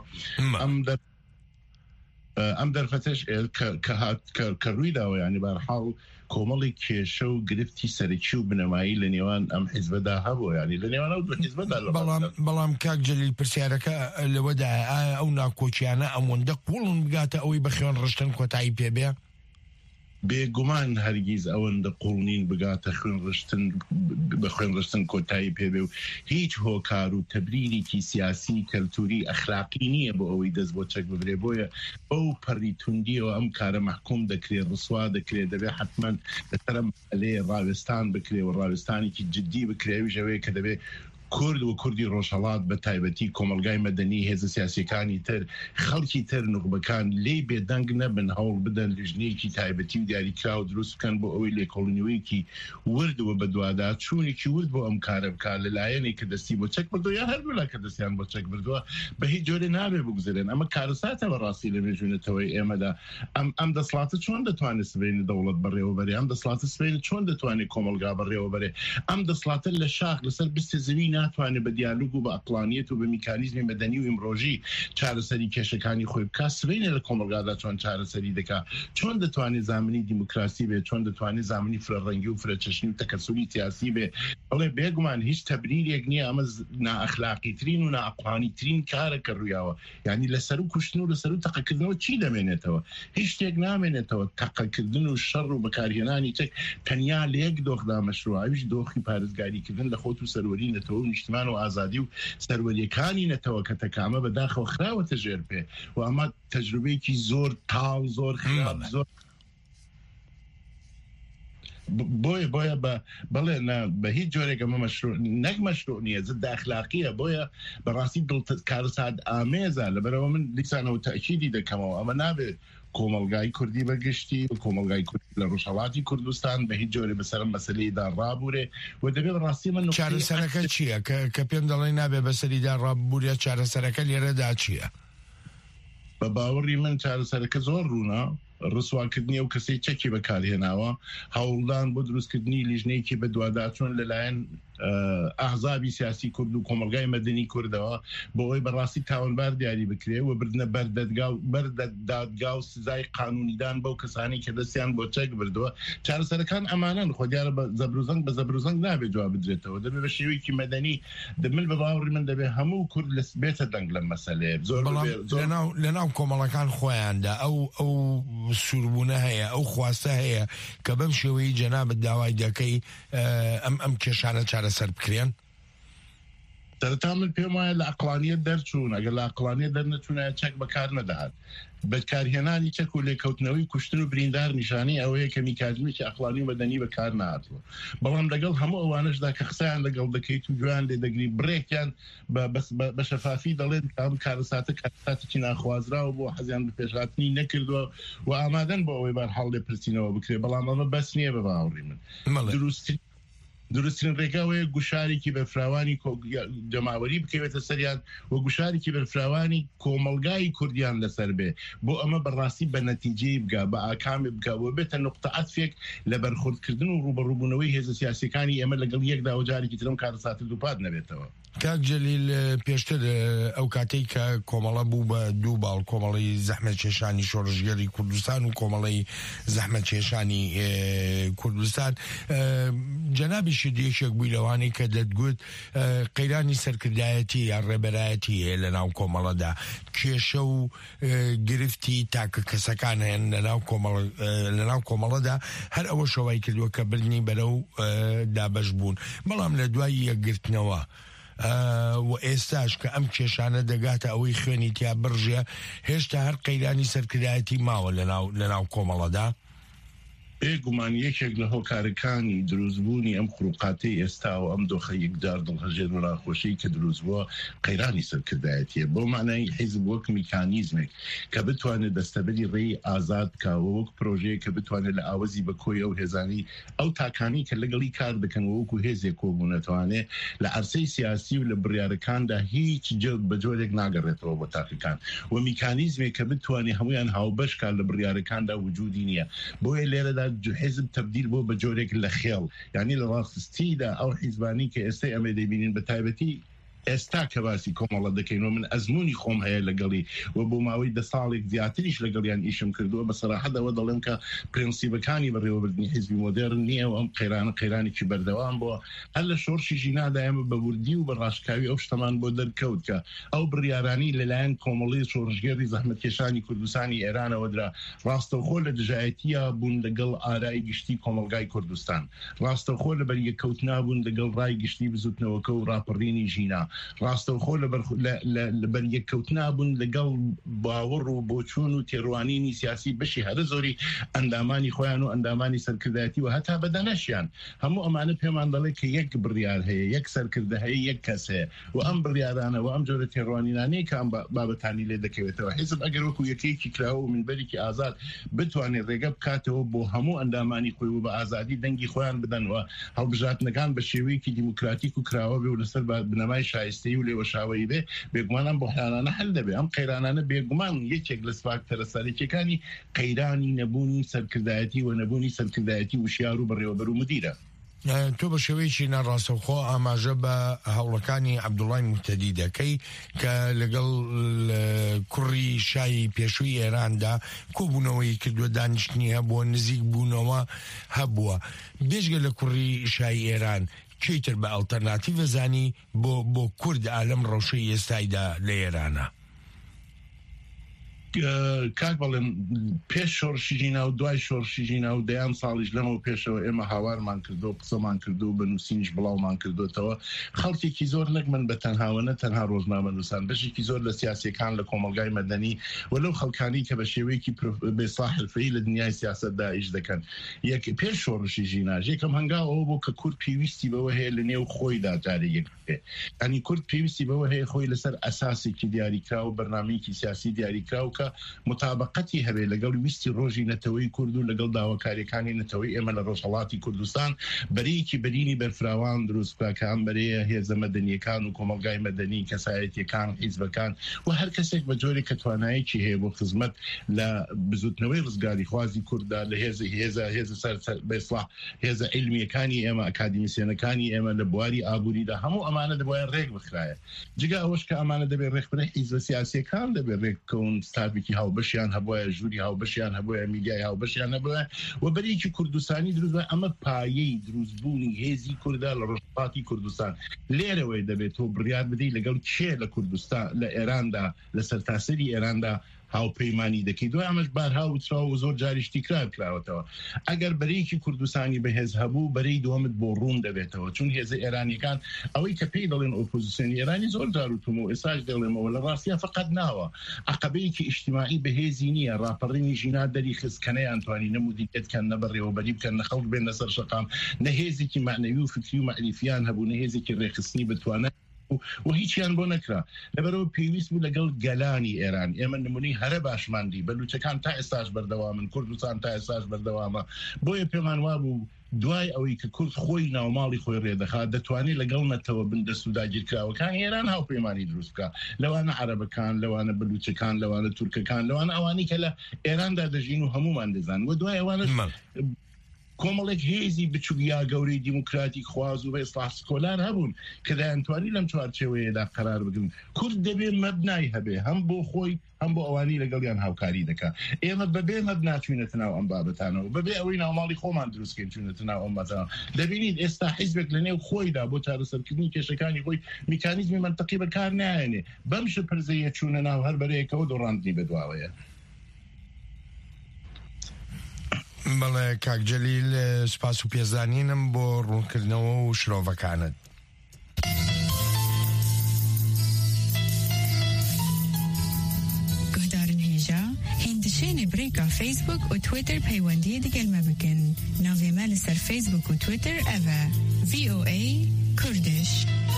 ئەم دەرفەتەش کە ڕوویداوە ینی بەرحاڵ کۆمەڵی کێشە و گرفتی سەرەکی و بنەمایی لە نێوان ئەم حیزبەدا هەبوو ینی لە نێوان ئەو دوو حیزبەدا. بەڵام کاک جەلیل پرسیارەکە لەوەدا ئایا ئەو ناکۆچیانە ئەوەندە قوڵن بگاتە ئەوەی بە خوێن ڕشتن کۆتایی پێبێ؟ بێگومان هەرگیز ئەوەندە قوڵنین بگاتە بە خوێن ڕشتن کۆتایی پێبێ و هیچ هۆکار و تەبریرێکی سیاسی کەلتوری ئەخلاقی نییە بۆ ئەوەی دەست بۆ چەک ببرێ. بۆیە ئەو پەڕی توندیەوە ئەم کارە مەحکوم دەکرێت، ڕسوا دەکرێت، دەبێت حتمما لەسەر لێ ڕاوێستان بکرێ و ڕاوێستانێکی جددی بکرێوی ژەوەیە کە دەبێت کورد و کوردی ڕۆژهەڵات بە تایبەتی کۆمەلگای مەدەنی هێزە سیاسیەکانی تر خەڵکی تر نوخبەکان لێ بێدەنگ نەبن هەوڵ بدەن لیژنەیەکی تایبەتی و دیاریکرا و دروست بکەن بۆ ئەوەی لێکۆڵینەوەیەکی وردوە بە دووادا چوونێکی ورد بۆ ئەم کارە بکات لەلایەنێک کە دەستی بۆ چەک بردووە یا هەردوولا کە دەستیان بۆ چەک بردووە بە هیچ جۆرە نابێ بگوزارێن. ئەمە کارەساتە بەڕاستی لە مێژوونەتەوەی ئێمەدا. ئەم دەسڵاتە چۆن دەتوانێت سبەینە دەوڵەت بەڕێوەبەرێ؟ ئەم دەسڵاتە سبەینە چۆن دەتوانێت کۆمەلگا بەڕێوەبەرێ؟ ئەم دەسڵاتە لە شاخ لەسەر بستە زەوی ناتوانێت بە دیالۆگ و بە ئەقلانیەت و بە میکانیزمی مەدەنی و ئیمڕۆژی چارەسەری کێشەکانی خۆی بکات. سبەینە لە کۆمەلگادا چۆن چارەسەری دەکات، چۆن دەتوانێت زامنی دیموکراسی بێت، چۆن دەتوانێت زامنی فرەڕەنگی و فرەچەشنی و تەکەسوری سیاسی بێ. بەڵێ بێگومان هیچ تەبریرێک نییە، ئەمە نائەخلاقی ترین و نائەقلانی ترین کارە کە ڕوویاوە. یعنی لەسەر و کوشتن و لەسەر و تەقەکردنەوە چی دەمێنێتەوە؟ هیچ شتێک نامێنێتەوە. تەقەکردن و شەڕ و بەکارهێنانی چەک تەنیا لە یەک دۆخدا مەشروع، ئەویش دۆخی پارێزگاریکردن لە خۆت و سەروەری نەتەوە و نیشتمان و ئازادی و سەروەریەکانی نەتەوە کە تەکامە بەداخەوە خراوەتە ژێر پێ و ئەمە تەجروبەیەکی زۆر تاو زۆر خراپ زۆر بۆیە بەڵێ بە هیچ جۆرێک ئەمە مەشروع نەک مەشروع نییە، ضد ئەخلاقیە. بۆیە بەڕاستی کارەسات ئامێزە. لەبەرەوە من لیسانەوە تەکیدی دەکەمەوە ئەمە نابێت کۆمەلگای کوردی بەگشتی و کۆمەلگای کوردی لە ڕۆژهەڵاتی کوردستان بە هیچ جۆرە بەسەر مەسەلەیدا ڕابوورێ و دەبێت ڕاستی من چارەسەرەکە چییە کە پێم دەڵێ نابێ بەسەریدا ڕابوورە؟ چارەسەرەکە لێرەدا چییە؟ بە باوەڕی من چارەسەرەکە زۆر ڕوونە. ڕسواکردنی ئەو کەسەی چەکی بەکارهێناوە، هەوڵدان بۆ دروستکردنی لیژنەیەکی بە دوواداچوون لەلایەن ئاحزابی سیاسی کورد و کۆمەلگای مەدەنی کوردەوە بۆ ئەوەی بەڕاستی تاوانبار دیاری بکرێ و بردنە بەردەدادگا و سزای قانونیدان بەو کەسانی کە دەستیان بۆ چەک بردووە چارەسەرەکان ئەمانن خۆ دیارە بە زەبروزەنگ بە زەبروزەنگ نابێت جواب بدرێتەوە دەبێت بە شێوەیەکی مەدەنی من بە باوەڕی من دەبێت هەموو کورد بێتە دەنگ لەم مەسەلەیە لەناو کۆمەڵەکان خۆیاندا ئەو سووربوونە هەیە ئەو خواستە هەیە کە بەم شێوەی جەنابەت داوای دەکەی ئەم کێشانە چارەسەر بکرێن سەرەتا من پێم وایە لە عەقڵانیەت دەرچوون ئەگەر لە عەقڵانیەت دەرنەچوونایە چەک بەکار نەدەهات بەکارهێنانی چەک و لێکەوتنەوەی کوشتن و بریندار نیشانەی ئەوەیە کە میکانیزمێکی عەقڵانی و مەدەنی بەکار نهاتووە بەڵام لەگەڵ هەموو ئەوانەشدا کە قسەیان لەگەڵ دەکەیت و گویان لێ دەگری بڕێکیان بە شەفافی دەڵێن ئەم کارەساتە کارەساتێکی ناخوازراوە بۆ حەزیان بە پێشهاتنی نەکردووە و ئامادەن بۆ ئەوەی بەرحاڵ لێپرسینەوە بکرێ بەڵام ئەمە بەس نییە بە باوەڕی من دروستترین ڕێگاوەیە گوشارێکی بەرفراوانی جەماوەری بکەوێتە سەریان و گوشارێکی بەرفراوانی کۆمەلگای کوردیان لەسەر بێ بۆ ئەمە بەڕاستی بە نەتیجەی بگا بە ئاکامی بکەوە بێتە نقطە عەتفێک لە بەرخوردکردن و ڕوبەڕووبوونەوەی هێزە سیاسیەکانی ئێمە لەگەڵ یەکدا و جارێکی ترم کارەساتە دووپات نەبێتەوە کاک جەلیل پێشتر ئەو کاتەی کە کۆمەڵە بوو بە دوو باڵ کۆمەڵی زەحمەت کێشانی شۆڕژگەری کوردستان و کۆمەڵی زەحمەت کێشانی کوردستان جەنابیشی دیێشێک بووی لەوانەی کە دەتگوت قەیرانی سەرکردایەتی یا ڕێبەرایەتی هەیە لە ناو کۆمەڵەدا کێشە و گرفتی تاکە کەسەکان هەیەن لە ناو کۆمەڵەدا هەر ئەوە شەوای کردووە کە بردنی بەرەو دابەش بوون بەڵام لە دوای یەکگرتنەوە و ئێستاش کە ئەم کێشانە دەگاتە ئەوەی خوێنی تیا بڕژێ هێشتا هەر قەیرانی سەرکردایەتی ماوە لە ناو کۆمەڵەدا بێگومان یەکێک لە هۆکارەکانی دروستبوونی ئەم خروقاتەی ئێستا و ئەم دۆخە یەکدار دڵهەژێر و ناخۆشەی کە دروست بووە قەیرانی سەرکردایەتیە بۆ مانای حیزب وەک میکانیزمێک کە بتوانێت دەستەبەری ڕێی ئازاد بکاوە وەک پرۆژەیە کە بتوانێت لە ئاوەزی بەکۆی ئەو هێزانی ئەو تاکانی کە لەگەڵی کار دەکەن وەکو هێزێک کۆبوو نەتوانێت لە عەرسەی سیاسی و لە بڕیارەکاندا هیچ بە جۆرێک ناگەڕێتەوە بۆ تاقیەکان و میکانیزمێک کە بتوانێت هەمویان هاوبەشکار لە بڕیارەکاندا وجودی نییە بۆیە لێرەدا حزب تبدیل بۆ بە جۆرێک لە خێڵ یعنی لە ڕاستیدا ئەو حیزبانی کە ئێستای ئەمە دەبینین بە تایبەتی ئێستا کە باسی کۆمەڵە دەکەین و من ئەزمموی خۆم هەیە لەگەڵی و بۆ ماوەی 10 ساڵێک زیاتریش لەگەڵیان ئیشم کردووە بە سەراحەتەوە دەڵێن کە پرینسیبەکانی بەڕێوەبردننی حیزبی مۆدرن نییە و ئەم قەیرانێکی بەردەوام بووە هەر لە شۆڕشی ژینادا ئێمە بە وردی و بە ڕاشکاوی ئەو شتەمان بۆ دەرکەوت کە ئەو بڕیارانی لەلایەن کۆمەڵی شۆڕژگەری زەحمەتکێشانی کوردستانی ئێرانەوەدرا ڕاستەوخۆ لە دژایەتیە بوون لەگەڵ ئارای گشتی کۆمەلگای کوردستان ڕاستەوخۆ لە بەریەکەوتنا بوون لەگەڵ ڕای گشتی بزوتنەوەکە و ڕاپەڕینی ژینا ڕاستەوخۆ لە بەریەکەوتنا بوون لەگەڵ باوەڕ و بۆچوون و تێڕوانینی سیاسی بەشی هەرە زۆری ئەندامانی خۆیان و ئەندامانی سەرکردایەتی و هەتا بەدەنەشیان هەموو ئەمانە پێمان دەڵێ کە یەک بڕیار هەیە یەک سەرکردە هەیە یەک کەس هەیە و ئەم بڕیارانە و ئەم جۆرە تێڕوانینانەیە کە ئەم بابەتانی لێ دەکەوێتەوە حیزب ئەگەر وەکو یەکەیەکی کراوە و منبەرێکی ئازاد بتوانێت ڕێگە بکاتەوە بۆ هەموو ئەندامانی خۆی و بە ئازادی دەنگی خۆیان بدەنەوە هەڵبژاتنەکان بە شێوەیەکی دیموکراتیک و کراوە بێ و لەسەر بنەمای شایستەی و لێوەشاوەی بێ بێگومانم بۆ حیانانە هەل دەبێ ئەم قەیرانانە بێگومان یەکێک لە سپاکترە سەرەکیەکانی قەیرانی نەبوونی سەرکردایەتی و نەبوونی سەرکردایەتی وشیار و بەڕێوەبەر و مدیرە تۆ بە شێوەیەکی ناڕاستەوخۆ ئاماژە بە هەوڵەکانی عەبدوڵای موحتەدی دەکەی کە لەگەڵ کوڕی شای پێشووی ئێراندا کۆبوونەوەی کردووە دانیشتنی هەبووە نزیک بوونەوە هەبووە بێژگە لە کوڕی شای ئێران کەیتر بە ئەڵتەرناتیڤە زانی بۆ کورد ئالەم ڕەوشەی ئێستایدا لە ئێرانە کاک بەڵێن پێش شۆڕشی ژینا و دوای شۆڕشی ژینا و دەیان ساڵیش لەمەوە پێشەوە ئێمە هاوارمان کردو قسەمان کردو و بنووسینیش بڵاومان کردوێتەوە خەڵکێکی زۆر نەک من بە تەنهاوەنە تەنها ڕۆژنامە نووسان بەشێکی زۆر لە سیاسیەکان لە کۆمەلگای مەدەنی وەلەو خەڵکانی کە بە شێوەیەکی بێسا حرفەیی لە دنیای سیاسەتدا ئیش دەکەن یەک پێش شۆڕشی ژینا یەکەم هەنگاوەوە بۆ کە کورد پێویستی بەوە هەیە لە نێو خۆیدا جارێ یەک ینی کورد پێویستی بەوە هەیە خۆی لەسەر ئەساسێکی دیاریکرا و بەرنامەیەکی سیاسی دیاریکرا و کە مطابقەتی هەبێ لەگەڵ ویستی ڕۆژی نەتەوەی کورد و لەگەڵ داواکاریەکانی نەتەوەی ئێمە لە ڕۆژهەڵاتی کوردستان بەرەیەکی بەرینی بەرفراوان دروست بکە کە ئەم بەرەیە هێزە مەدەنیەکان و کۆمەلگای مەدەنی کەسایەتیەکان حیزبەکان و هەر کەسێک بە جۆرێک کە توانایەکی هەیە بۆ خزمەت لە بزوتنەوەی ڕزگاری خوازی کووردا لە هێزە علمیەکانی ئێمە ئەکادمیسیەنەکانی ئێمە لە بواری ئابووریدا هەموو ئەمانە دەبوایە ڕێک بخرایە جگە ئەوەش کە ئەمانە دەبێت ڕێک بنە حیزبە سیاسیەکان دەبێت ڕێککەون ستافێکی هاوبەشیان هەبوایە ژووری هاوبەشیان هەبوایە میدیای هاوبەشیان هەبوایە و بەرەیەکی کوردستانی دروست بە ئەمە پایەی دروستبوونی هێزی کووردا لە ڕۆژهەڵاتی کوردستان لێرەوەی دەبێت تۆ بڕیار بدەیت لەگەڵ کێ لە کوردستان لە ئێراندا لە سەرتاسەری ئێراندا هاوپەیمانی دەکەی دوای ئەمەش بارها وتراوە و زۆر جاریشتی کراوەتەوە ئەگەر بەرەیەکی کوردستانی بەهێز هەبوو بەرەی دووەمت بۆ ڕوون دەبێتەوە چون هێزە ئێرانیەکان ئەوەی کە پێی دەڵێن ئۆپۆزیسیۆنی ئێرانی زۆر جاروتم و ئێساش دەڵێمەوە لە ڕاستیە فقط ناوە عەقەبەیەکی ئیجتیماعی بەهێزی نییە ڕاپەڕینی ژینا دەری خستکەنەیان توانی نەمودیتکەن نەبڕێوەبەری بکەن نە خەڵک بێن لەسەر شەقام نە هێزێکی معنەوی و فکری و مەعریفیان هەبوو نە هێزێکی ڕێخستنی بتوانێت و هیچیان بۆ نەکرا لەبەرەوە پێویست بوو لەگەڵ گەلانی ئێران ئێمە نمونەی هەرە باشماندی بەلوچەکان تا ئێستاش بەردەوامن کوردستان تا ئێستاش بەردەوامە بۆیە پێمان وابوو دوای ئەوەی کە کورد خۆی ناوماڵی خۆی ڕێدەخات دەتوانێت لەگەڵ نەتەوە بندەست و داگیرکراوەکان ئێران هاوپەیمانی دروست بکە لەوانە عەرەبەکان لەوانە بەلوچەکان لەوانە تورکەکان لەوانە ئەوانی کە لە ئێراندا دەژین و هەمومان دەزان و دوای ئەوانە کۆمەڵێک هێزی بچووکیا گەورەی دیموکراتیک خواز و بە ئیسلاح سکۆلار هەبوون کە دایانتوانی لەم چوارچێوەیەدا قەرار بگرن کورد دەبێت مەبنای هەبێ هەم بۆ خۆی هەم بۆ ئەوانی لەگەڵیان هاوکاری دەکا ئێمە بەبێ مەبنا چوینەتە ناو ئەم بابەتانەوە بەبێ ئەوەی ناوماڵی خۆمان دروستکەین چوینەتە ناو ئەم بابەتانەوە دەبینید ئێستا حیزبێک لەنێو خۆیدا بۆ چارەسەرکردنی کێشەکانی خۆی میکانیزمی منطقی بەکار نایێنێ بەم پرزەیە چوونە ناو هەر بەرەیەکەوە دۆڕاندنی بەدواوەیە بەڵێ کاک جەلیل سپاس و پێزانینم بۆ ڕوونکردنەوە و شرۆڤەکانت گۆدارن هێژە هێندشێنێ برێکا فەیسبوک و تویتر پەیوەندیە دیگەلمە بکەن ناوێمە لەسەر فەیسبوک و تویتر ئەڤە VOA کوردش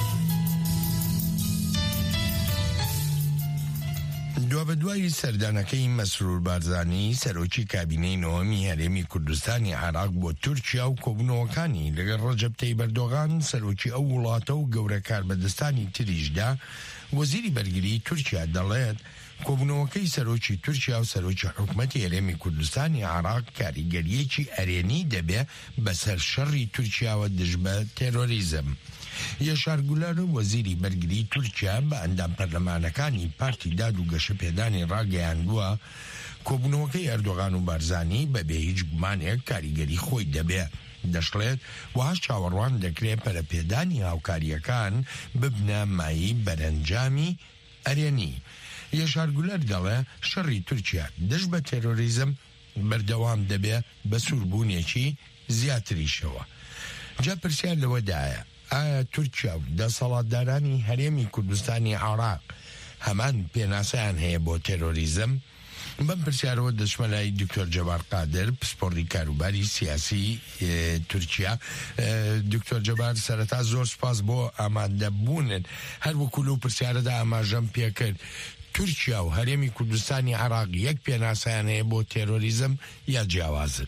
دوای سەردانەکەی مەسرور بارزانی سەرۆکی کابینەی نۆمی هەرێمی کوردستانی عێراق بۆ تورکیا و کۆبوونەوەکانی لەگەڵ ڕەجەب تەیب ئەردۆغان سەرۆکی ئەو وڵاتە و گەورە کاربەدەستانی تریشدا وەزیری بەرگری تورکیا دەڵێت کۆبوونەوەکەی سەرۆکی تورکیا و سەرۆکی حکومەتی هەرێمی کوردستانی عێراق کاریگەریەکی ئەرێنی دەبێ بەسەر شەڕی تورکیاوە دژ بە تێرۆریزم. یەشار گولار وەزیری بەرگری تورکیا بە ئەندام پەرلەمانەکانی پارتی داد و گەشە پێدانی ڕاگەیاندووە کۆبوونەوەکەی ئەردۆغان و بارزانی بەبێ هیچ گومانێک کاریگەری خۆی دەبێ دەشڵێت وهاش چاوەڕوان دەکرێت پەرەپێدانی هاوکاریەکان ببنە مایی بەرەنجامی ئەرێنی. یەشار گولار دەڵێ شەڕی تورکیا دژ بە تێرۆریزم بەردەوام دەبێ بە سووربوونێکی زیاتریشەوە. جا پرسیار لەوەدایە ئایا تورکیا و دەسەڵاتدارانی هەرێمی کوردستانی عێراق هەمان پێناسەیان هەیە بۆ تێرۆریزم؟ بەم پرسیارەوە دەچمەلای دکتۆر جەبار قادر پسپۆڕی کاروباری سیاسی تورکیا. دکتۆر جەبار سەرەتا زۆر سپاس بۆ ئامادەبوونن هەر وەکو لەو پرسیارەدا ئاماژەم پێکرد تورکیا و هەرێمی کوردستانی عێراق یەک پێناسەیان هەیە بۆ تێرۆریزم یا جیاوازن؟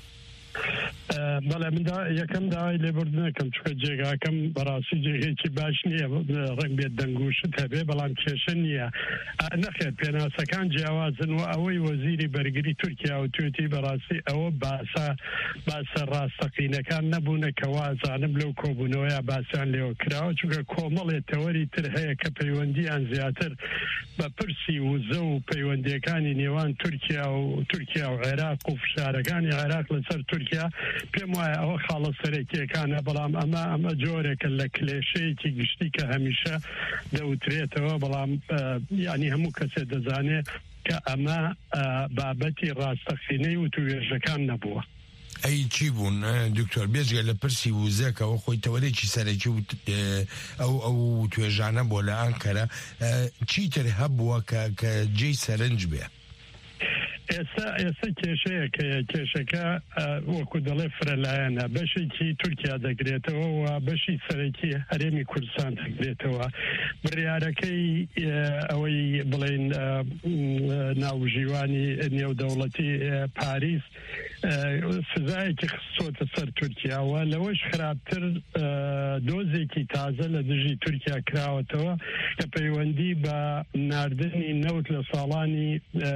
بەڵێ مندا یەکەم داوای لێبوردنەکەم چکە جێگاکەم بەڕاستی جێگەیەکی باش نییە ڕنگ بێت دەنگوشت هەبێ بەڵام کێشە نییە نەخێت پێناسەکان جیاوازن و ئەوەی وەزیری بەرگری تورکیا و توێتی بەڕاستی ئەوە باسە ڕاستەقینەکان نەبوونە کەوازانم لەو کۆبوونەوەیە باسییان لێوە کراوە چونکە کۆمەڵێ تەوەری تر هەیە کە پەیوەندیان زیاتر بە پرسی وزە و پەیوەندیەکانی نێوان تورکیا و عێراق و فشارەکانی عێراق لەسەر تورکیا پێم وایە ئەوە خاڵە سەرەکیەکانە بەڵام ئەمە جۆرێکە لە کلێشەیەکی گشتی کە هەمیشە دەوترێتەوە بەڵام ینی هەموو کەسێ دەزانێت کە ئەمە بابەتی ڕاستەقینەی و توێژەکان نەبووە. ئەی چی بوون دکتۆر بێژگە لە پرسی وزەکەەوە خۆی تەوەرێکی سەرەکی ئەو توێژانە بۆ لە ئەنکەرە چیتر هەبووە کە جێی سەرنج بێ؟ ئێستا کێشەکە وەکو دەڵێ فرەلایەنە بەشێکی تورکیا دەگرێتەوە و بەشی سەرەکی هەرێمی کوردستان دەگرێتەوە. بڕیارەکەی ئەوەی بڵێن ناوژیوانی نێودەوڵەتی پاریس سزایەکی خستۆتە سەر تورکیاوە، لەوەش خراپتر دۆزێکی تازە لە دژی تورکیا کراوەتەوە کە پەیوەندی بە ناردنی نەوت لە ساڵانی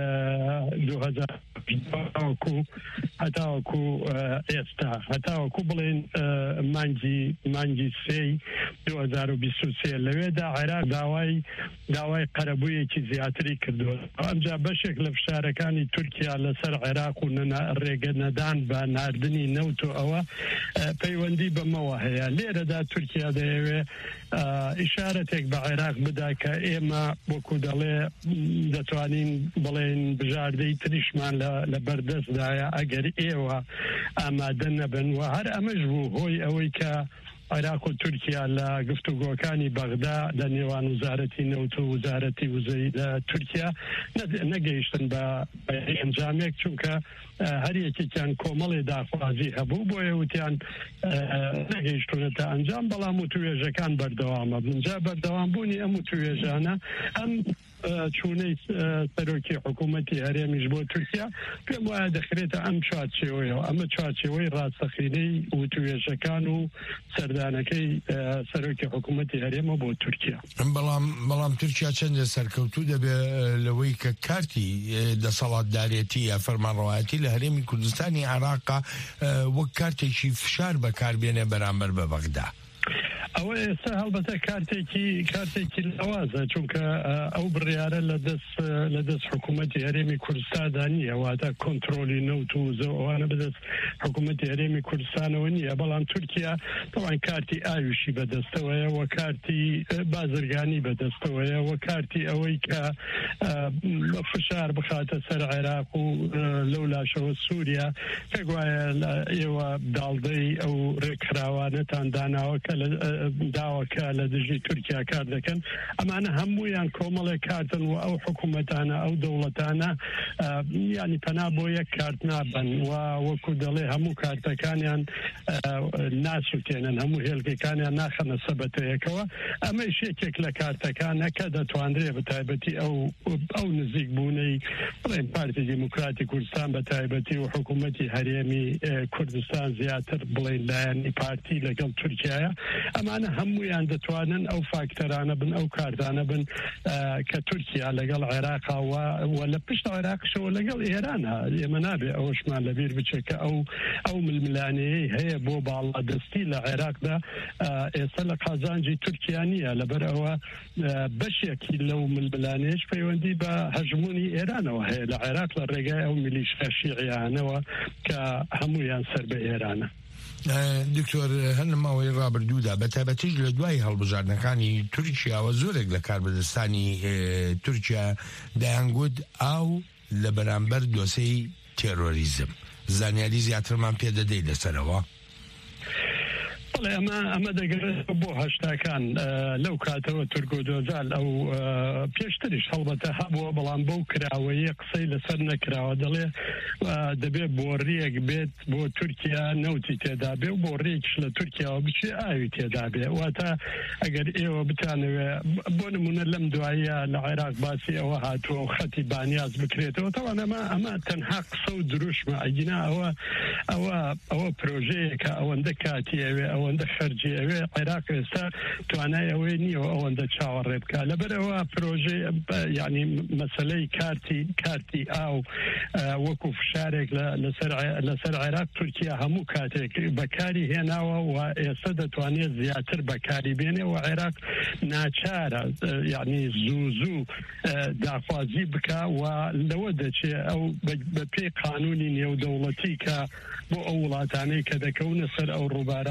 2010 هەتاوەکو ئێستا، هەتاوەکو بڵێن مانگی 2023 لەوێدا عێراق داوای قەرەبوویەکی زیاتری کردووە. ئەمجا بەشێک لە فشارەکانی تورکیا لەسەر عێراق و ڕێگە نەدان بە ناردنی نەوت و ئەوە پەیوەندی بەمەوە هەیە. لێرەدا تورکیا دەیەوێ ئیشارەتێک بە عێراق بدا کە ئێمە وەکو دەڵێ دەتوانین بڵێن بژاردەی تریشمان لە بەردەستدایە ئەگەر ئێوە ئامادە نەبن، و هەر ئەمەش بوو هۆی ئەوەی کە عێراق و تورکیا لە گفتوگۆکانی بەغدا لە نێوان وزارەتی نەوت و وزارەتی وزەی لە تورکیا نەگەیشتن بە ئەنجامێک، چونکە هەر یەکێکیان کۆمەڵی داخوازی هەبوو، بۆیە وتیان نەگەیشتونەتە ئەنجام، بەڵام وتوێژەکان بەردەوامە بنجا بەردەوام بوونی ئەم وتوێژانە ئەم چوونەی سەرۆکی حکوومەتی هەرێمیش بۆ تورکیا پێم وایە دەخرێتە ئەم چوارچێوەیەوە، ئەمە چوارچێوەی ڕاستەقینەی وتوێژەکان و سەردانەکەی سەرۆکی حکوومەتی هەرێمە بۆ تورکیا. بەڵام تورکیا چەندە سەرکەوتوو دەبێ لەوەی کە کارتی دەسەڵاتدارێتی یا فەرمانڕەوایەتی لە هەرێمی کوردستانی عێراقا وەک کارتێکی فشار بەکاربێنێ بەرامبەر بە بەغدا. ئەوە ئێستا هەڵبەتە کارتێکی لەوازە، چونکە ئەو بڕیارە لە دەست حکوومەتی هەرێمی کوردستاندا نییە، واتە کۆنتترۆلی نەوت و ئەوانە بەدەست حکوومەتی هەرێمی کوردستانەوە نییە، بەڵام تورکیا تەوان کارتی ئاویشی بەدەستەوەیە و کارتی بازرگانی بەدەستەوەیە و کارتی ئەوەی کە فشار بخاتە سەر عێراق و لەو لاشەوە سووریا پێگوایە ئێوە داڵدەی ئەو ڕێکخراوانەتان داناوە کە داواکە لە دژی تورکیا کار دەکەن. ئەمانە هەموویان کۆمەڵێک کارتن و ئەو حکوومەتانە ئەو دەوڵەتانە ینی پەنا بۆ یەک کارت نابن و وەکو دەڵێ هەموو کارتەکانیان ناسووتێنن، هەموو هێلکەکانیان ناخەنە سەبەتەیەکەوە. ئەمەش یەکێک لە کارتەکانە کە دەتوانرێ بە تایبەتی ئەو نزیک بوونەی بڵێن پارتی دیموکراتی کوردستان بە تایبەتی و حکوومەتی هەرێمی کوردستان زیاتر بڵێن لایەنی پارتی لەگەڵ تورکیایە، ئەمانە هەموویان دەتوانن ئەو فاکتەرانە بن ئەو کاردانە بن کە تورکیا لەگەڵ عێراقاوە و لە پشت عێراقشەوە لەگەڵ ئێرانە. ئێمە نابێ ئەوەشمان لەبیر بچێت کە ئەو ململانەیەی هەیە بۆ باڵادەستی لە عێراقدا ئێستا لە قازانجی تورکیا نییە، لەبەر ئەوە بەشێکی لەو ململانەیەش پەیوەندی بە هەژمونی ئێرانەوە هەیە لە عێراق لە ڕێگای ئەو میلیشیا شیعیانەوە کە هەموویان سەر بە ئێرانە. دکتۆر هەنماوەی ڕابردوودا بە تایبەتیش لە دوای هەڵبژاردنەکانی تورکیاوە زۆرێک لە کاربەدەستانی تورکیا دەیانگوت ئاو لە بەرامبەر دۆسەی تێرۆریزم. زانیاری زیاترمان پێدەدەی لەسەرەوە؟ ئەمە دەگەڕێت بۆ هەشتاکان لەو کاتەوە تورکۆدۆزال ئەو پێشتریش هەڵبەتە هەبووە، بەڵام بەو کراوەیە قسەی لەسەر نەکراوە. دەڵێ دەبێت بۆڕیەک بێت بۆ تورکیا نەوتی تێدا بێ و بۆڕێکش لە تورکیاوە بچێ ئاوی تێدا بێ. واتە ئەگەر ئێوە بتانەوێ بۆ نمونە لەم دواییە لە عێراق باسی ئەوە هاتووە و خەتی بانیاز بکرێتەوە. تەوان ئەمە تەنها قسە و دروشمە، ئەگینا ئەوە پرۆژەیەکە ئەوەندە کاتی ئەوێ ئەوەندە خەرجی ئەوێ عێراق ئێستا توانای ئەوەی نییە ئەوەندە چاوەڕێ بکە. لەبەرەوە پرۆژێ ینی مەسەلەی کارتی ئاو وەکو فشارێک لەسەر عێراق تورکیا هەموو کاتێک بەکاری هێناوە و ئێستا دەتوانێت زیاتر بەکاری بێنێ و عێراق ناچارە ینی زوو داخوازی بکە و لەوە دەچێت ئەو بە پێی قانونی نێودەوڵەتی کە بۆ ئەو وڵاتانەی کە دەکەونە سەر ئەو ڕووبارانە تا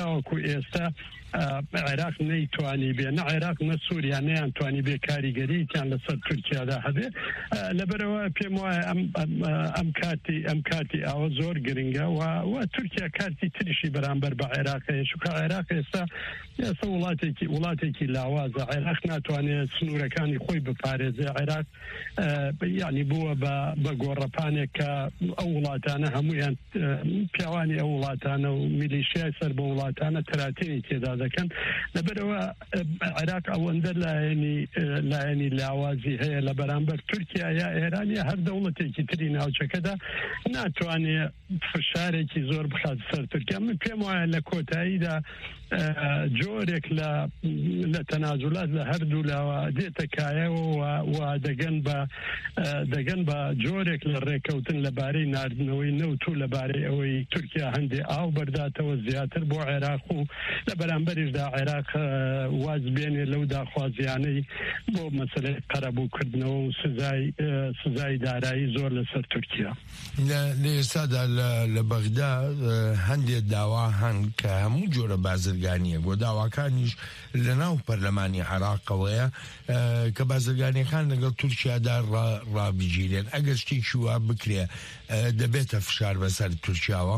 تاوەکو ئێستا عێراق نەیتوانی بێ نە عێراق نە سووریا نەیانتوانی بێ کاریگەریتیان لەسەر تورکیادا هەبێ لەبەرەوە پێم وایە ئەم کاتی ئەوە زۆر گرنگە و تورکیا کارتی تریشی بەرامبەر بە عێراقەیە چونکە عێراق ئێستا وڵاتێکی لاوازە عێراق ناتوانێت سنوورەکانی خۆی بپارێزێ عێراق یعنی بووە بە گۆڕەپانێک کە ئەو وڵاتانە هەمویان پیاوانی ئەو وڵاتانە و میلیشیای سەر بە وڵاتانە تراتێنی تێدا دەکەن لەبەرەوە عێراق ئەوەندە لایەنی لاوازی هەیە لە بەرامبەر تورکیا یا ئێران یا هەر دەوڵەتێکی تری ناوچەکەدا ناتوانێت فشارێکی زۆر بخات سەر تورکیا من پێم وایە لە کۆتاییدا جۆرێک لە تەنازولات لە هەردوو لاوە دێتە کایەوە و دەگەن بە جۆرێک لە ڕێکەوتن لەبارەی ناردنەوەی نەوت و لەبارەی ئەوەی تورکیا هەندێ ئاو بەرداتەوە زیاتر بۆ عێراق و لە بەرامبەریشدا عێراق واز بێنێ لەو داخوازیانەی بۆ مەسەلەی قەرەبووکردنەوە و سزای دارایی زۆر لەسەر تورکیا لە ئێستادا لە بەغدا هەندێک داوا هەن کە هەموو جۆرە بازرگانیە بۆ داواکانیش لە ناو پەرلەمانی عێراقەوەیە کە بازرگانیەکان لەگەڵ تورکیادا ڕابگیرێن ئەگەر شتێکی وا بکرێ دەبێتە فشار بەسەر تورکیاوە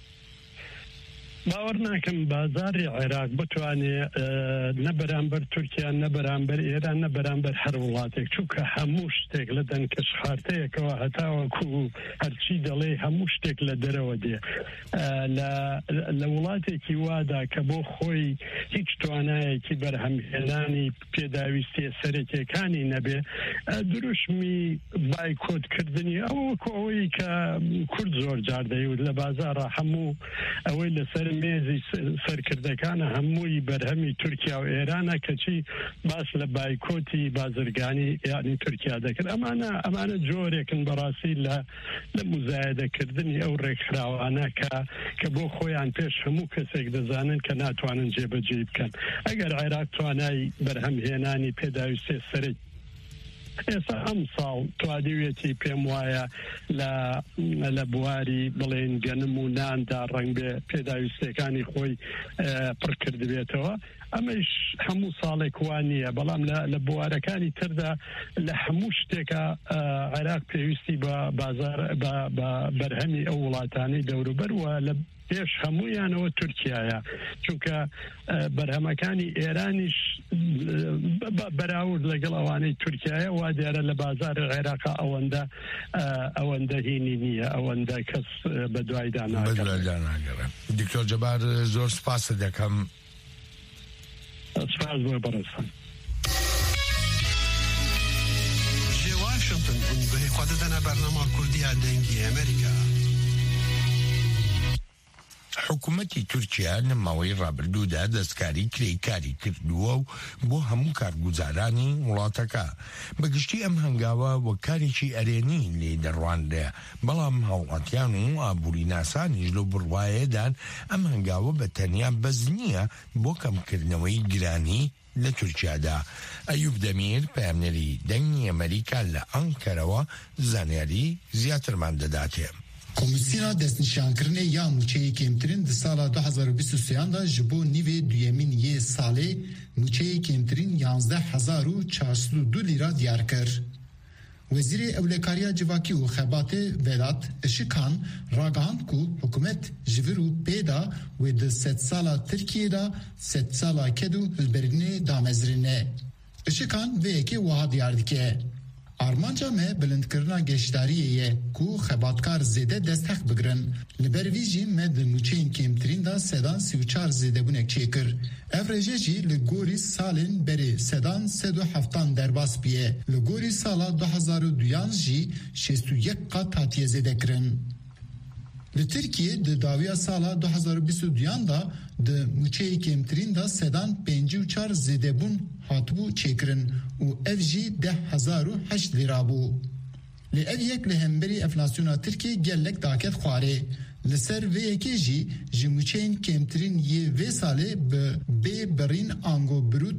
باوەڕ ناکەم بازاری عێراق بتوانێت نە بەرامبەر تورکیا نە بەرامبەر ئێران نە بەرامبەر هەر وڵاتێک چونکە هەموو شتێک لە دەنکەش خارتەیەکەوە هەتاوەکو هەرچی دەڵێ هەموو شتێک لە دەرەوە دێ لە وڵاتێکی وادا کە بۆ خۆی هیچ توانایەکی بەرهەمهێنانی پێداویستی سەرەکیەکانی نەبێ دروشمی بایکۆتکردنی ئەوەی کە کورد زۆر جار دەیوت لە بازارە هەموو ئەوەی لەسەر مێزی سەرکردەکانە هەمووی بەرهەمی تورکیا و ئێرانە کەچی باس لە بایکۆتی بازرگانی یعنی تورکیا دەکرد ئەمانە جۆرێکن بەڕاستی لە مزایدەکردنی ئەو ڕێکخراوانە کە بۆ خۆیان پێش هەموو کەسێک دەزانن کە ناتوانن جێبەجێ بکەن ئەگەر عێراق توانای بەرهەمهێنانی پێداویستی سەرەکی ئێستا ئەم ساڵ توادیوێتی پێم وایە لە بواری بڵێن گەنم و ناندا ڕەنگ بێ پێداویستەکانی خۆی پڕ کردبێتەوە ئەمەش هەموو ساڵێک وانە بەڵام لە بوارەکانی تردا لە هەموو شتێکە عێراق پێویستی بە بازار بە بەرهەمی ئەو وڵاتانی دەوروبەر و لە پێش هەموویانەوە تورکیایە چونکە بەرهەمەکانی ئێرانیش بەراورد لەگەڵ ئەوانەی تورکیایە وا دیارە لە بازار عێراق ئەوەندە هینی نییە ئەوەندە کەس بە دوایدا ناگەڕێ دکتۆر جەبار زۆر سپاس دەکەم سپاس بۆ بەڕێستان جێ واشنگتن بەهێ خوا دەدەنە بەرنامە کوردیە دەنگی ئەمریکا حکوومەتی تورکیا لە ماوەی ڕابردوودا دەستکاری کرێکاری کردووە و بۆ هەموو کارگوزارانی وڵاتەکە بەگشتی ئەم هەنگاوە وە کارێکی ئەرێنی لێ دەڕواندە بەڵام هاوڵاتیان و ئابووری ناسانیش لەو بڕوایەدان ئەم هەنگاوە بە تەنیا بەز نییە بۆ کەمکردنەوەی گرانی لە تورکیادا ئەیوب دەمیر پەیامنەری دەنگی ئەمریکا لە ئەنکەرەوە زانیاری زیاترمان دەداتێ Komisyona destnîşankirinê ya mûçeyê kêmtirin di sala 2023 da ji bo nîvê duyemîn yê salê mûçeyê kêmtirin 11,402 lîra diyar kir. Wezîrê Ewlekariya Civakî û Xebatê Vedat Işıkhan ragihand ku hikûmet ji vir û pêda wê di sed sala Tirkiyê da sed sala ked û hilberînê damezirîne. Işıkhan vê yekê wiha diyar dike. Armanca me bilindkirina geşdariyê ye ku xebatkar zêde destexk bigirin. Li ber vî jî me di mûçeyên kêmtirîn da sedan 34 zêdebunek çêkir. Ev rêje jî li gorî salên berê sedan 107 derbas biye. Li gorî sala 2002 jî 61 qat hatiye zêdekirin. Li Tirkiye di dawiya sala 2022 da di mûçeyê kêmtirîn da sedan 54 zêdebûn hatibû çêkirin û ev jî 10,008 lîra bû. Li ev yek li hemberî enflasyona Tirkiye gelek daket xwarê. Li ser vê yekê jî ji mûçeyên kêmtirîn yê vê salê bi bê birîn ango brût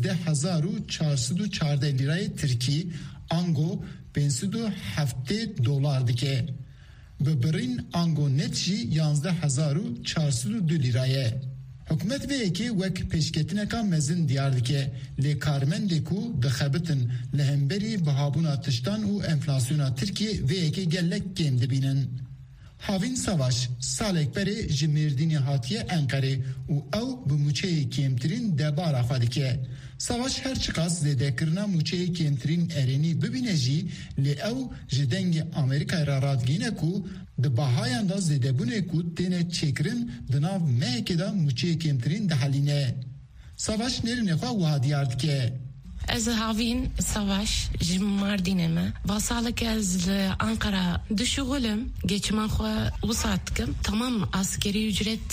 13,414 lîrayê Tirkî ango 507 dolar dike. Bi birîn ango net jî 11,402 lîraye. حکومت ویکی وک پیشکتنکا مزن دیار دکه لی کارمندی کو دخبتن لهمبری بهابونا تشتان و enflasyona Türkiye vیکی گلک گیم دبینن. Havin savaş salek beri jimirdini hatiye Ankara u ev bu muçeyi kemtirin debara fadike. Savaş her çıkas zedekirna muçeyi kemtirin ereni bibineci li ev jidengi Amerika radgine ku de bahayan da zedebune ku tene çekrin dınav mehkeda muçeyi kemtirin de haline. Savaş nerine kwa vahadiyardike. Ez havin savaş jimardineme vasalek ez Ankara düşüğülüm geçman xwa usatkim tamam askeri ücret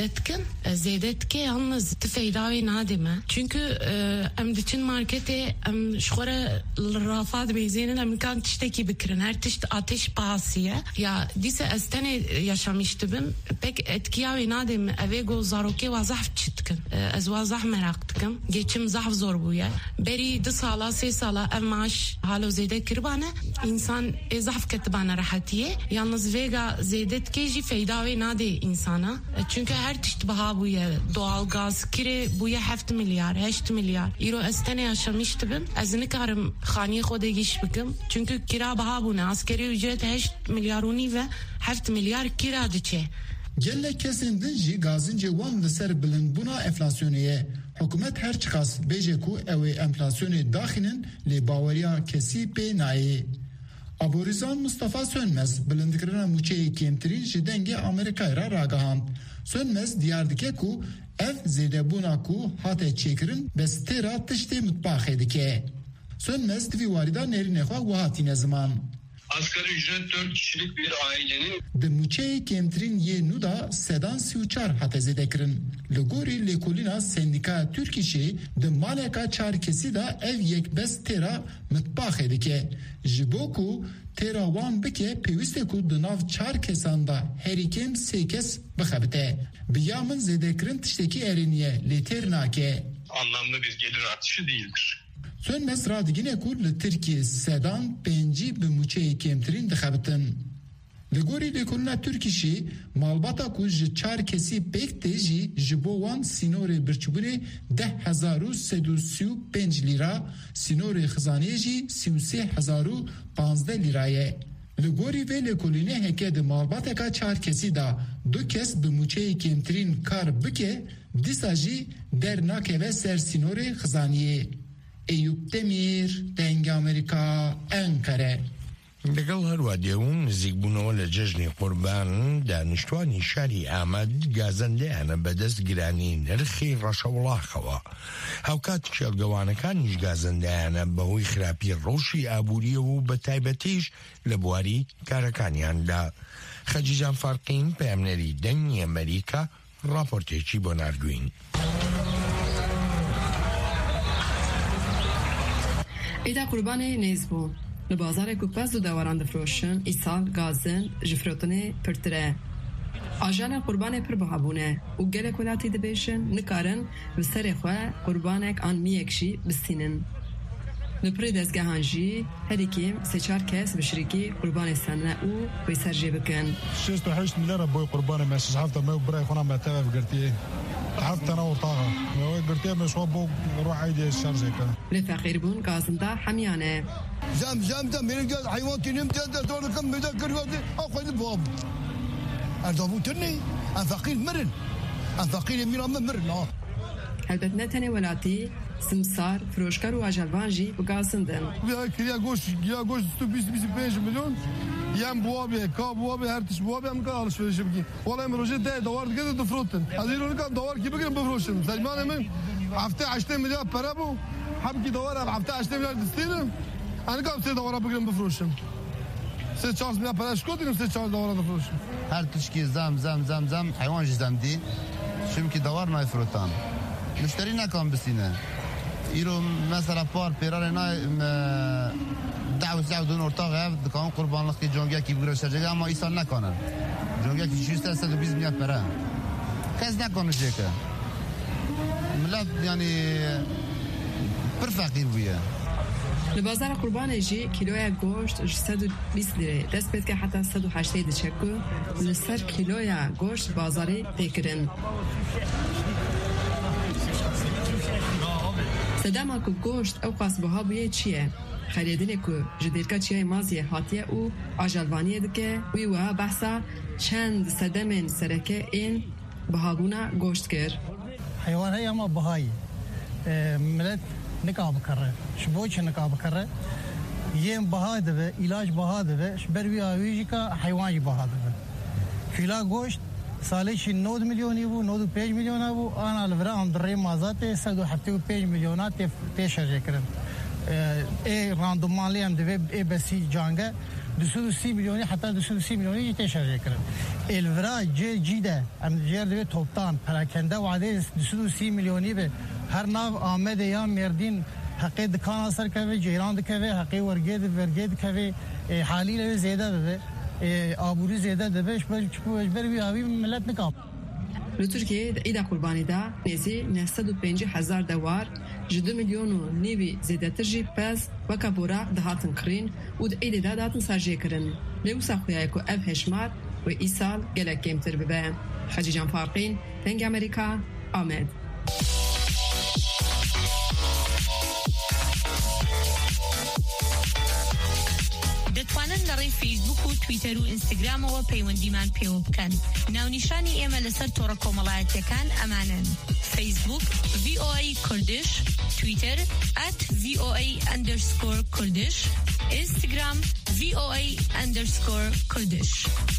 zedetke yalnız tefeydavi nadime çünkü em bütün markete em şora rafad bezinin Amerikan tişteki bikirin her tişt ateş pahasıya ya dise estene yaşamıştım pek etkiyavi nadim eve go zaroke vazaf çitkin ez vazah meraktıkım geçim zaf zor bu ya beri 2 sala 3 sala ev maaş halo zede kirbane insan ezaf ketibane rahatiye yalnız vega zedet keji feyda ve nade insana çünkü her tişt baha bu ya doğalgaz kire bu ya 7 milyar 8 milyar euro estene yaşamıştım azını karım khani khode giş bikim çünkü kira baha bu ne askeri ücret 8 milyaruni ve 7 milyar kira diçe Gelle kesin dinci gazınca wan de ser bilin buna enflasyoneye hükümet her çıkas bejeku ev enflasyonu daxinin li bawariya kesi pe naye. Aborizan Mustafa Sönmez bilindiklerine muçeyi kemtirin jidenge Amerika'ya ragahand. Sönmez diyardike ku ev zedebuna ku hate çekirin bestera tişte mutbağ edike. Sönmez divivarida nerine xwa wahatine zaman. Asgari ücret 4 kişilik bir ailenin de muçeyi kemtirin ye nuda sedan siuçar hate zedekirin. Ligori lekolina sendika Türk işi de maleka çarkesi da ev yekbes tera mutbağ edike. Jiboku tera wan bike peviste ku de nav çarkesanda herikem sekes bixabite. Biyamın zedekirin tişteki eriniye leternake. Anlamlı bir gelir artışı değildir. Sönmez radigine kur li Türkiye sedan penci bi muçeyi kemtirin dixabitin. Li gorî lêkolîna Türkîşî malbata ku ji çarkesî pêk tê jî ji bo wan sînorê birçîbûnê 10.335 lîra, sînorê xizaniyê jî 33.015 lîraye. Li gorî vê lêkolînê heke di malbateka çarkesî da 2 kes bi muçeyê kemtirîn kar bike, dîsa jî dernakeve ser sînorê xizaniyê. Eyüp Demir, Denge Amerika, Ankara. لەگەڵ هەروادێون نزیکبوونەوە لە جەژنی قوربان دانیشتوانی شاری ئاماد گازەندەیانە بەدەست گرانی نرخی ڕەشەوڵاخەوە هاوکات کێڵگەوانەکانیش گازەندەیانە بەهۆی خراپی ڕۆژی ئابووریە و بە تایبەتیش لە بواری کارەکانیاندا. خەجیجان فارقین پەیامنەری دەنگی ئەمریکا راپۆرتێکی بۆ ناردوین. ایدا قربان نیز بو لبازار کوپاز دو دواران دفروشن ایسال گازن جفروتنه پرتره آجان قربان پر بهابونه و گله کولاتی دبیشن نکارن و سر خواه قربانک آن میکشی بستینن نپری دزگهانجی هر کیم سه 4 کس بشریکی قربان سنه او ویسرجی بکن 6 مليار بوي قربان مسج حفظه ما برای خونه متابع بقرتيه حتى انا وطاقه ما قرتيه مش هو روح عادي الشارجه كان لفقير بون قازندا حميانه زم من الجاز حيوان تنم دور كم مذكر اخذ البواب ادابو تني فقير مرن فقير ميرام مرن البته تنه ولاتی سمسار فروشکار و آجربانجی و گازندن. یا گوش تو 25 میلیون یم بوابه کا بوابه هر تش بوابه هم که alışveriş بگی. والله امروزه ده دوار دیگه دو فروتن. از ایران کام دوار کی بگیرم بفروشم. زمان من هفته 8 میلیارد پرا بو. هم کی دوار هفته 8 میلیارد استیرم. انا کام 3 دوار بگیرم بفروشم. 3-4 میلیارد پراش کردیم 3-4 دوار بفروشم. هر تش کی زم حیوان جزم دی. Çünkü دوار نای فروتان. مشتری نکام بسینه. ایرو مثلا پار پیران نه دعوت دون ارتاق هف دکان قربانlık جونگیا کی بگیره شجاع اما ایسال نکنن جونگیا کی 620 میلیارد پره کس نکنه که ملت یعنی پر فقیر بوده لبازار قربان جي كيلويا گوشت 120 ليره دست بيت حتى 180 دچكو لسر كيلويا گوشت بازاري تكرن سداما کو گوشت او قاسبها بيه چیه خریدنه کو جدیرکا چیه مازیه هاتیه او آجالوانیه دکه وی وها بحثا چند سدمن سرکه این بهابونا گوشت کر حيوان هي ما بهاي ملت نقاب كره شبوش نقاب كره يم بهاده علاج بهاده شبروي اويجيكا حيوان بهاده فيلا گوشت سالش 9 مليون يبو 9 مليون ابو انا الفرام دري مازات سدو حتى 5 مليونات تشجع كرن اي راندومان لي ام دي اي بسي جانغا 230 مليون حتى 230 مليون تشجع كرن الفرا جيده ام جير دي توبتان پراکنده وعده 230 مليون به هر ناو آمده یا مردین حقی دکان اثر کوي جیران دکوي حقی ورگید کوي حالی له زیاده ده آبوری زیاده ده بهش بروی اوی ملت نکام لترکیه ایدا قربانی دا نزی 950,000 دوار 2 مليون و نيوي زيادة ترجي باز وكابورا دهاتن كرين ود ايدا دهاتن ساجي كرن لو ساخوياكو اف هشمار و ايسال گلا كيمتر ببا خجيجان فارقين تنگ امريكا آمد دەتوانن لەڕێی فیسبوک و تویتەر و ئینستاگرامەوە پەیوەندیمان پێوە بکەن. ناونیشانی ئێمە لەسەر تۆڕە کۆمەڵایەتیەکان ئەمانن: فیسبوک VOA کوردش، تویتەر @VOA_کوردش، ئینستاگرام VOA_کوردش.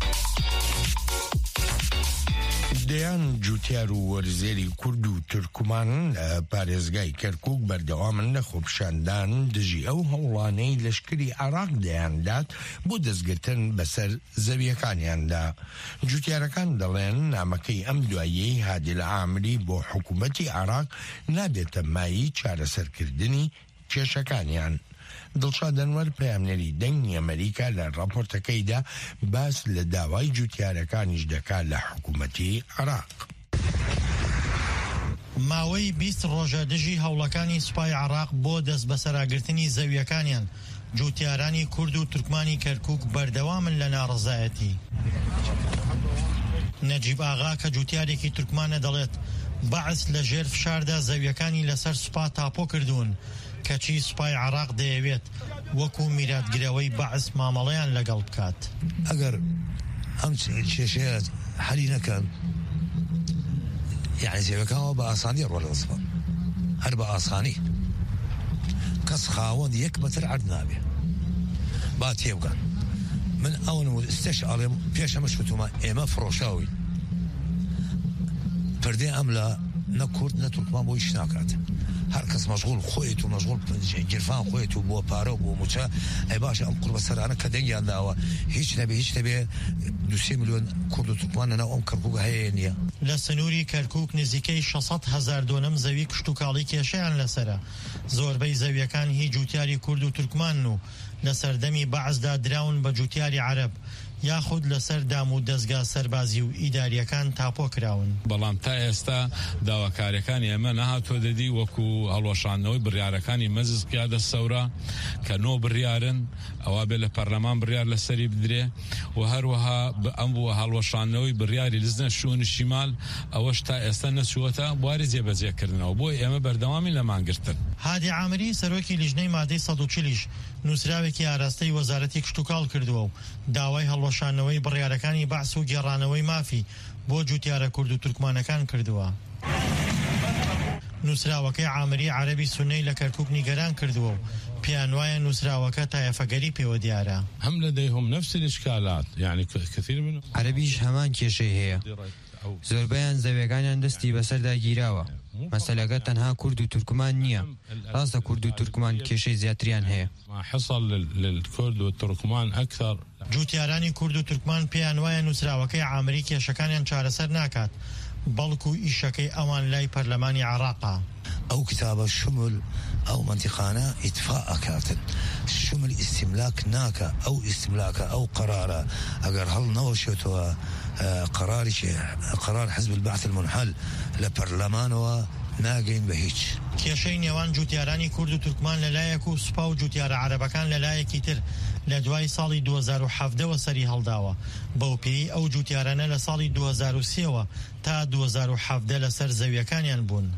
دەیان جوتیار و وەرزێری کورد و تورکمان پارێزگای کەرکووک بەردەوامن لە خۆپشاندان دژی ئەو هەوڵانەی لەشکری عێراق دەیاندات بۆ دەستگرتن بەسەر زەویەکانیاندا. جوتیارەکان دەڵێن نامەکەی ئەم دواییەی هادی لە ئامری بۆ حکوومەتی عێراق نابێتە مایی چارەسەرکردنی کێشەکانیان. دڵشاد ئەنوەر پەیامنەری دەنگی ئەمریکا لە راپۆرتەکەیدا باس لە داوای جوتیارەکانیش دەکات لە حکوومەتی عێراق. ماوەی 20 ڕۆژە دژی هەوڵەکانی سوپای عێراق بۆ دەست بەسەراگرتنی زەویەکانیان جوتیارانی کورد و تورکمانی کەرکووک بەردەوامن لە ناڕزایەتی. نەجیب ئاغا کە جوتیارێکی تورکمانە دەڵێت بەعس لە ژێر فشاردا زەویەکانی لەسەر سوپا تاپۆ کردوون کەچی سوپای عێراق دەیەوێت وەکو میراتگرەوەی بەعس مامەڵەیان لەگەڵ بکات. ئەگەر ئەم کێشەیە حەلی نەکەن یعنی زەویەکانەوە بە ئاسانی ڕۆڵەسپن هەر بە ئاسانی کەس خاوەند 1 مەتر عەرض نابێ با تێبگەن. من ئەوەن ئستەش ئەڵێم پێش ئەمەش وتومە ئێمە فرۆشاوین پردەی ئەم لە نە کورد نە تورکمان بۆ هیچ ناکات. هەر کەس مەشغوڵ خۆیت و مەشغوڵ گیرفان خۆیت و بۆ پارە و بۆ موچە ئەی باشە ئەم قوربەسەرانە کە دەنگیان داوە هیچ نەبێ 2 ملیۆن کورد و تورکمان لەناو ئەم کەرکووک هەیە نییە. لە سنووری کەرکووک نزیکەی 600,000 دۆنەم زەوی کشت و کاڵی کێشەیان لەسرە. زۆربەی زەویەکان هی جوتیاری کورد و تورکمان و لە سەردەمی بەعسدا دراون بە جوتیاری عەرەب یاخود لەسەر دام و دەستگا سەربازی و ئیداریەکان تاپۆ کراون. بەڵام تا ئێستا داواکاریەکانی ئێمە نەهاتۆ دەدی وەکو هەڵوەشاندنەوەی بڕیارەکانی مەزز پیادە سەورە کە 9 بڕیارن ئەوە بێ لە پەرلەمان بڕیار لەسەری بدرێ و هەروەها ئەم بووە هەڵوەشاندنەوەی بڕیاری لزنە شوونی شیمال ئەوەش تا ئێستا نەچووەتە بواری جێبەجێکردنەوە بۆی ئێمە بەردەوامی لەمانگرتن. هادی عامری سەرۆکی لیژنەی مادەی 140 نووسراوێکی ئاراستەی وەزارەتی کشتوکاڵ کردووە و داوای هەڵوەشانەوەی بڕیارەکانی بەعس و گێڕانەوەی مافی بۆ جوتیارە کورد و تورکمانەکان کردووە. نووسراوەکەی عامری عەرەبی سونەی لە کەرکووک نیگەران کردووە و پێیان وایە نووسراوەکە تایەفەگەری پێوە دیارە. هەم لەدەیهم نەفس الإشكالات يعني كثير منهم عەرەبیش هەمان کێشەی هەیە. زۆربەیان زەویەکانیان دەستی بەسەردا گیراوە. مەسەلەکە تەنها کورد و تورکمان نییە. ڕاستە کورد و تورکمان کێشەی زیاتریان هەیە. ما حصل للكرد والتركمان أكثر. جوتیارانی کورد و تورکمان پێیان وایە نووسراوەکەی عامری کێشەکانیان چارەسەر ناکات بەڵکو ئیشەکەی ئەوان لای پەرلەمانی عێراقا. ئەو کتابە شمل ئەو منتیقانە ئیتفاق ئەکاتن شمل ئیستیملاک ناکە ئەو ئیستیملاکە ئەو قەرارە ئەگەر هەڵ نەوەشێتەوە قەرار حزب البعث المنحل لە پەرلەمانەوە ناگەین بە هیچ. کێشەی نێوان جوتیارانی کورد و تورکمان لەلایەک و سوپا و جوتیارە عەرەبەکان لەلایەکی تر لە دوای ساڵی 2017ەوە سەری هەڵداوە. بەو پێی ئەو جوتیارانە لە ساڵی 2003ەوە تا 2017 لەسەر زەویەکانیان بوون.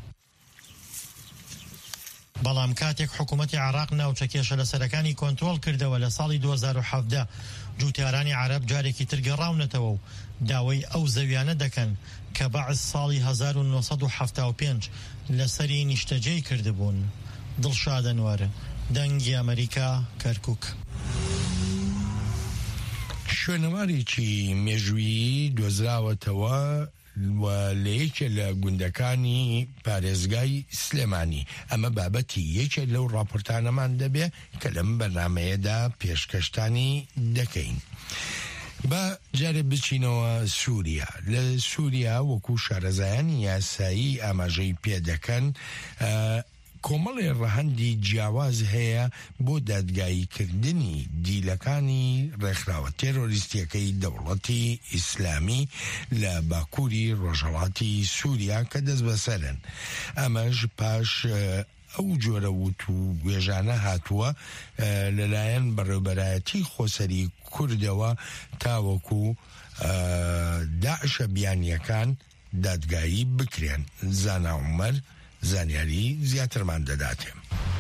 بەڵام کاتێک حکوومەتی عێراق ناوچە کێشە لەسەرەکانی کۆنترۆل کردەوە لە ساڵی 2017 جوتیارانی عەرەب جارێکی تر گەڕاونەتەوە و داوای ئەو زەویانە دەکەن کە بەعز ساڵی 1975 لەسەری نیشتەجێی کردبوون. دڵشاد ئەنوار، دەنگی ئەمریکا، کەرکووک. شوێنەوارێکی مێژوویی دۆزراوەتەوە و لە یەکێ لە گوندەکانی پارێزگای سلێمانی. ئەمە بابەتی یەکێک لەو ڕاپۆرتانەمان دەبێ کە لەم بەرنامەیەدا پێشکەشتانی دەکەین. بە جارێ بچینەوە سووریا. لە سووریا وەکو شارەزایانی یاسایی ئاماژەی پێدەکەن کۆمەڵی ڕەهەندی جیاواز هەیە بۆ دادگاییکردنی دیلەکانی ڕێکخراوە تێرۆریستیەکەی دەوڵەتی ئیسلامی لە باکووری ڕۆژهەڵاتی سووریا کە دەست بەسەرن. ئەمەش پاش ئەو جۆرە وت و وێژانە هاتووە لەلایەن بەڕێوەبەرایەتی خۆسەری کوردەوە تاوەکو داعشە بیانیەکان دادگایی بکرێن. زانا عومەر زانیاری زیاترمان دەداتێ.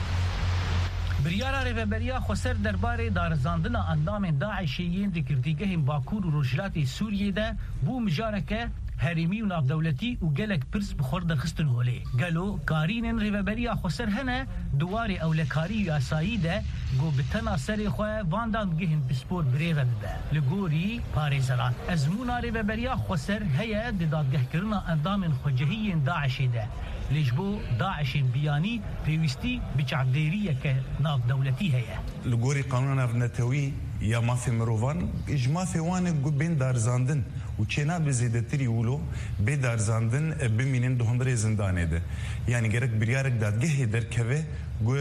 بریارا ڕێڤەبەریە خۆسەر دەربارەی دارەزاندنە ئەندامên داعشê yên di girdîgehên Bakur û Rojhilatê Sûriyê de bû mijareke herêmî û navdewletî û gelek pirs bi xwe derxistin holê. Gelo karînên rêveberiya xweser hene duwarê ewlekarî û yasayî de got bi tena serê xwe vandan bigihên pispor birêve bibe. Li gorî parêzeran ezmûna rêveberiya xweser heye di dadgehkirina endamên xwecehiyên Daişê de. لێش بۆ داعشên بیانی پێویستی bi çavdêriyeke navdewletî heye. Li gorî qanûna navnetewî ya mafê mirovan ji mafê wan e bên darzandin û çêna bi zêdetirî wilo bê darzandin bimînin di hundirê zindanê de. Yani gerek biryarek dadgehê derkeve gu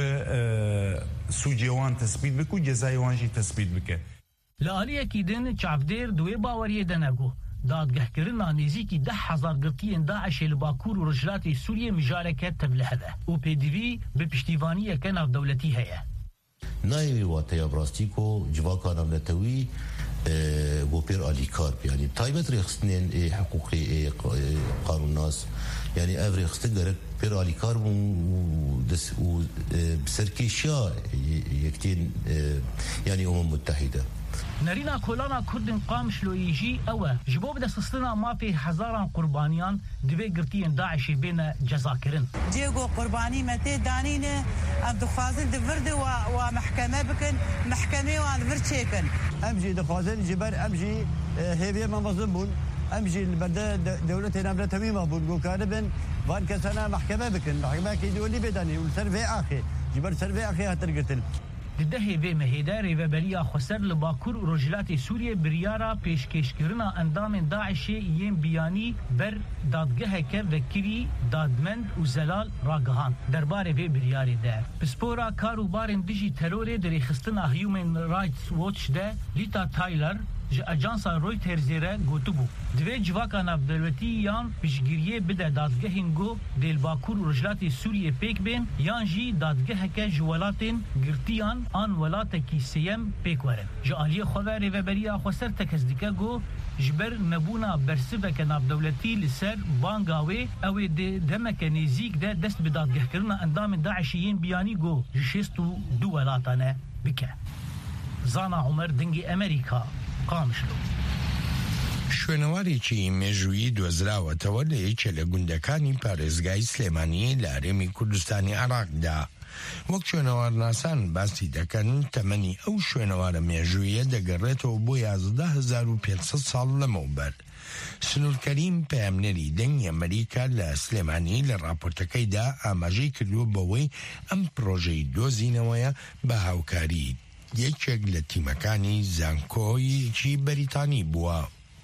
sûcê wan tespît bike û cezayê wan jî tespît bike. Li aliyekî din çavdêr di wê baweriyê de negot. دادگهکردنا نزیکی 10,000 گرتیên Daişê li Bakur û Rojhilatê Sûriyê mijareke tevlih hebe û pêdivî bi piştîvaniyeke navdewletî heye. Nayê wateya rastî ku civaka navnetewî gopêr alîkar yani taybet rêxistinên hiqûqê qanûnnas yani ev rêxistin gerek pêr alîkar bûn û serkêşiya yektên yani Umum Muttehîde. نەرینا کۆلانا کوردên قامشلۆیî jî ew e ji bo bidestxistina mafê hezaran qurbaniyan divê girtiyên Daişê bêne cezakirin. Cêgo qurbanî me tê danîne em dixwazin di vir de wa mehkeme bikin mehkemê wan vir çêkin. Em jî dixwazin ji ber em jî hêviyê me mezin bûn em jî li berde dewletê navnetewî me bûn gokaribin van kesana mehkeme bikin mehkemekî dewlî bêdanî û ser vê axê ji ber ser vê axê hatir girtin. Di dehê vê mehêde rêveberiya xweser li Bakur û Rojhilatê Sûriyê biryara pêşkêşkirina endamên Daişê yên biyanî ber dadgeheke vekirî dadmend û zelal ragihand. Derbarê vê biryarê de pispora kar û barên dijî terorê di rêxistina Human Rights Watch de Lita Tyler ji ajansa Reutersê re gotibû divê civaka navdewletî yan piştgiriyê bide dadgehên got dê Bakur û Rojhilatê Sûriyê pêk bên yan jî dadgeheke ji welatên girtiyan an welatekî sêyem pêk werin. Ji aliyê xwe ve rêveberiya xweser tekez dike got ji ber nebûna bersiveke navdewletî li ser banga wê ew ê dê demeke nêzik de dest bi dadgehkirina endamên Daişê yên biyanî got ji 62 welatan e bike. Zana Umer, dengê Amerîka. شوێنەوارێکی مێژوویی دۆزراوەتەوە لە یەکێ لە گوندەکانی پارێزگای سلێمانی لە هەرێمی کوردستانی عێراقدا. وەک شوێنەوارناسان باسی دەکەن تەمەنی ئەو شوێنەوارە مێژوویە دەگەڕێتەوە بۆ 11,500 ساڵ لەمەوبەر. سنوورکەریم پەیامنەری دەنگی ئەمریکا لە سلێمانی لە راپۆرتەکەیدا ئاماژەی کردووە بەوەی ئەم پرۆژەی دۆزینەوەیە بە هاوکاری یەکێک لە تیمەکانی زانکۆیەکی بەریتانی بووە.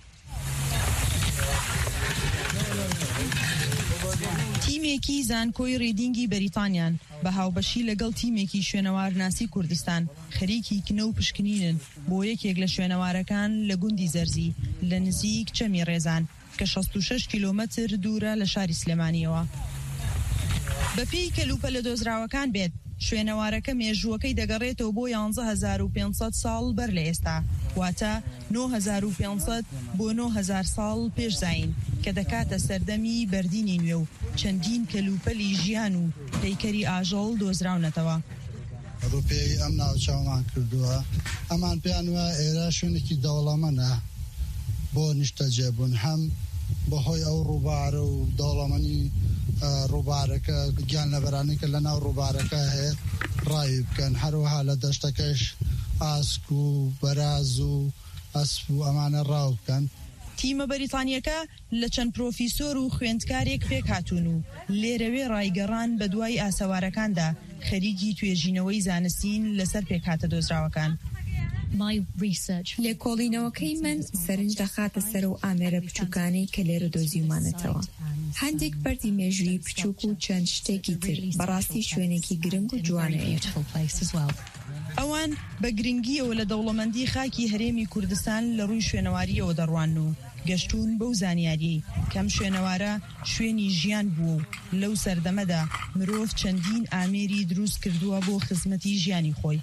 تیمێکی زانکۆی ڕێدینگی بەریتانیان بە هاوبەشی لەگەڵ تیمێکی شوێنەوارناسی کوردستان خەریکی کنە و پشکنینن بۆ یەکێک لە شوێنەوارەکان لە گوندی زەرزی لە نزیک چەمی ڕێزان کە 66 کیلۆمەتر دوورە لە شاری سلێمانیەوە. بەپێی کەلوپە لە دۆزراوەکان بێت شوێنەوارەکە مێژووەکەی دەگەڕێتەوە بۆ 11500 ساڵ بەر لە ئێستا واتە 9500 بۆ 9000 ساڵ پێشزین کە دەکاتە سەردەمی بەردینی نوێ و چەندین کەلوپەلی ژیان و پەیکەری ئاژەڵ دۆزراونەتەوە. ڕوپێی ئەم ناوچاومان کردووە ئەمان پێیان وە ئێرە شوێنێکی دەوڵەمەندە بۆ نیشتەجێبوون هەم بەهۆی ئەو ڕووبارە و دەوڵەمەنی ڕووبارەکە گیان لەبەرانی کە لە ناو ڕووبارەکە هەیە ڕاوی بکەن هەروەها لە دەشتەکەش ئاسک و بەراز و ئەسپ و ئەمانە ڕاو بکەن. تیمە بەریتانیەکە لە چەند پرۆفیسۆر و خوێندکارێک پێک هاتوون و لێرەوێ ڕایگەڕان بە دوای ئاسەوارەکاندا خەریکی توێژینەوەی زانستین لەسەر پێکهاتە دۆزراوەکان. لێکۆڵینەوەکەی من سەرنج دەخاتە سەر و ئامێرە بچووکانی کە لێرە دۆزیومانێتەوە. هەندێک بەردی مێژووی بچووک و چەند شتێکی تر بەڕاستی شوێنێکی گرنگ و جوانەیە. ئەوان بە گرنگیەوە لە دەوڵەمەندی خاکی هەرێمی کوردستان لە ڕووی شوێنەواریەوە دەڕوان و گەشتون بەو زانیاری کەم شوێنەوارە شوێنی ژیان بوو لەو سەردەمەدا مرۆڤ چەندین ئامێری دروست کردووە بۆ خزمەتی ژیانی خۆی.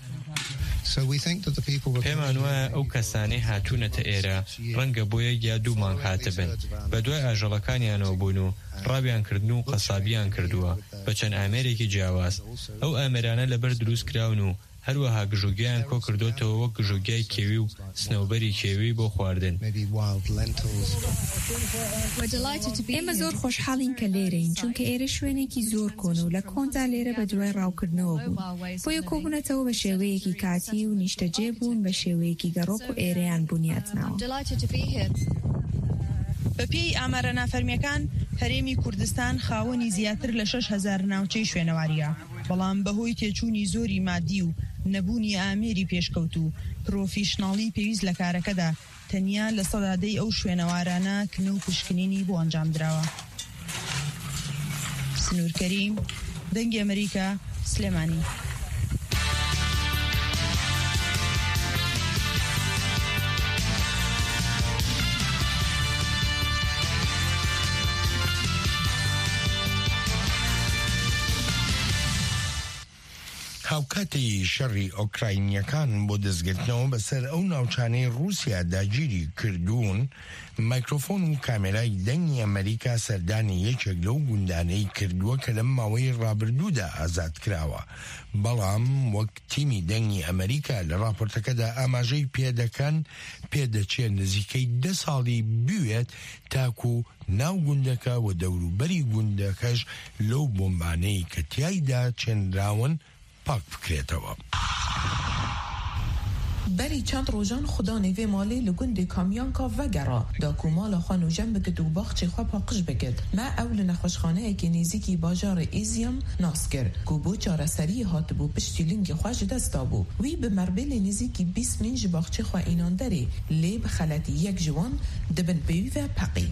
پێمان وایە ئەو کەسانەی هاتوونەتە ئێرە ڕەنگە بۆ یەک یا دوو مانگ هاتبن بە دوای ئاژەڵەکانیانەوە بوون و ڕابیان کردن و قەسابیان کردووە بە چەند ئامێرێکی جیاواز. ئەو ئامێرانە لەبەر دروست کراون و هەروەها گژوگیان کۆ کردوتەوە وەک گژوگیای کێوی و سنەوبەری کێوی بۆ خواردن. ئێمە زۆر خۆشحاڵین کە لێرەین چونکە ئێرە شوێنێکی زۆر کۆنە و لە کۆندا لێرە بە دوای ڕاوکردنەوە بوون بۆیە کۆبوونەتەوە بە شێوەیەکی کاتی و نیشتەجێ بوون بە شێوەیەکی گەڕۆک و ئێرەیان بوونیاتناوە. بەپێی ئامارە نافەرمیەکان هەرێمی کوردستان خاوەنی زیاتر لە 6000 ناوچەی شوێنەواریە بەڵام بەهۆی تێچوونی زۆری مادی و نەبوونی ئامێری پێشکەوت و پرۆفیشناڵی پێویست لە کارەکەدا تەنیا لە سەدادەی ئەو شوێنەوارانە کنە و پشکنینی بۆ ئەنجام درراوە. سنوور کەریم، دەنگی ئەمریکا، سلێمانی. هاوکاتی شەڕی ئۆکراینیەکان بۆ دەستگرتنەوە بەسەر ئەو ناوچانەی رووسیا داگیری کردوون مایکرۆفۆن و کامێرای دەنگی ئەمریکا سەردانی یەکێک لەو گوندانەی کردووە کە لەم ماوەی ڕابردوودا ئازاد کراوە. بەڵام وەک تیمی دەنگی ئەمریکا لە راپۆرتەکەدا ئاماژەی پێدەکەن پێدەچێت نزیکەی 10 ساڵی بوێت تاکو ناو گوندەکە و دەوروبەری گوندەکەش لەو بۆمبانەی کە تیایدا چێنراون پاک بکرێتەوە. بەری چەند ڕۆژان خدا نێوێ ماڵێ لە گوندی کامیانکا ڤەگەڕا داکو ماڵە خوا نوژەم بکرد و باخچی خوا پاقش بکرد ما ئەو لە نەخۆشخانەیەکی نێزیکی باژارە ئیزیەم ناس کرد کو بۆ چارەسەری هاتبوو پشتی لنگی خوا ji desta bû wî bi merbêlê nêzîkî 20 min ji baxçê xwe înanderê lê bi xeletî yek ji wan dibin pêwî ve peqî.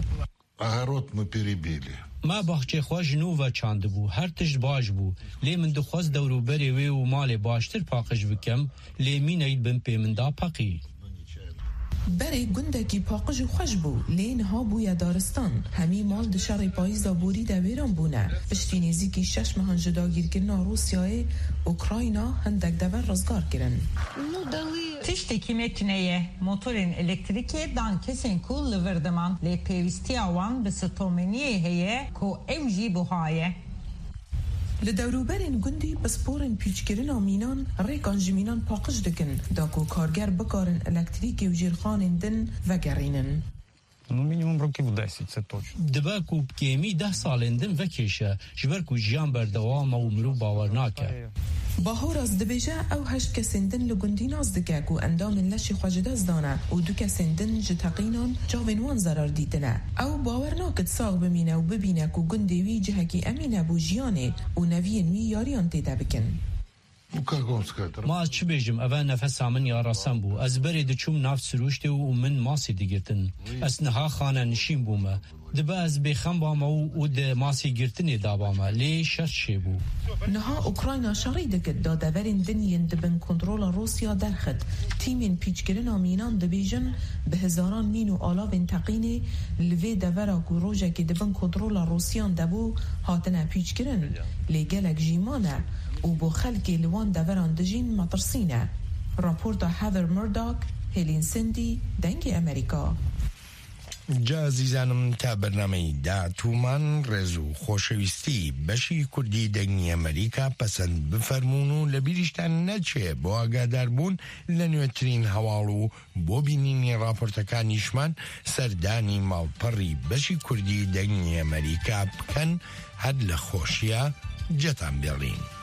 ما باخچê xwe ji nû ve çandibû her tişt baş bû lê min dixwaz dewroberê wê û malê baştir paqij bikim lê mîneyî bin pê min da peqî. berê gundekî paqij û xweş bû lê niha bûye daristan hemî mal di şerê payîza borî de wêran bûne piştî nêzîkî 6 mehan ji dagîrkirina Rûsyayê Ukrayna hindek dever rizgar kirin. Tiştekî metineye motorên elektrîkê dan kesên ku li vir diman lê pêwîstiya wan bi sitomeniyê heye ku ew jî buhaye. Li dewroberên gundî pisporên pîçkirina mînan rêkan ji mînan paqij dikin da ku karger bikarin elektrîkê û jîrxanên din vegerînin. Мінімум років 10, це точно. Диbe ku kêmî 10 salên din vekêşe ji ber ku jiyan berdewama û mirov bawer nake. Bahoraz dibêje ew heşt kesên din li gundî naz dike ku endamên leşê xwe ji dest dane û du kesên din ji teqînan çavên wan zarar dîtine. Ew bawer nakit sağ bimîne û bibîne ku gundê wî cihekî emîn e bû jiyanê û neviyên wî yariyan têde bikin. ما از چی بیجم اول نفس من یا راسم بو از بری دچوم نفت سروشته و من ماسی دیگرتن از نها خانه نشین بومه دباز بخم باما و د ماسی گرتنی داباما لی شرط شبو نها اوکراینا شريدك دادورين دنيين دبن كنترول روسيا درخت تيمين بيچگرن امينان دبيجن بهزاران مين و آلاوين تقيني لوي دورا گروجا كي دبن كنترول روسيان دبو هاتنا بيچگرن لگلك جيمانا و بو خلقي لوان دوران دجين مطرسينه راپورتا هاور مرداك هيلين سندي دنگي امريكا جازیزانم تا بەرنامەی داهاتوومان ڕێز و خۆشەویستی بەشی کوردی دەنگی ئەمریکا پەسەند بفەرمون و لە بیریشتان نەچێ بۆ ئاگاداربوون لە نوێترین هەواڵ و بۆ بینینی راپۆرتەکانیشمان سەردانی ماڵپەڕی بەشی کوردی دەنگی ئەمریکا بکەن هەر لە خۆشیە جەتان بێڵین.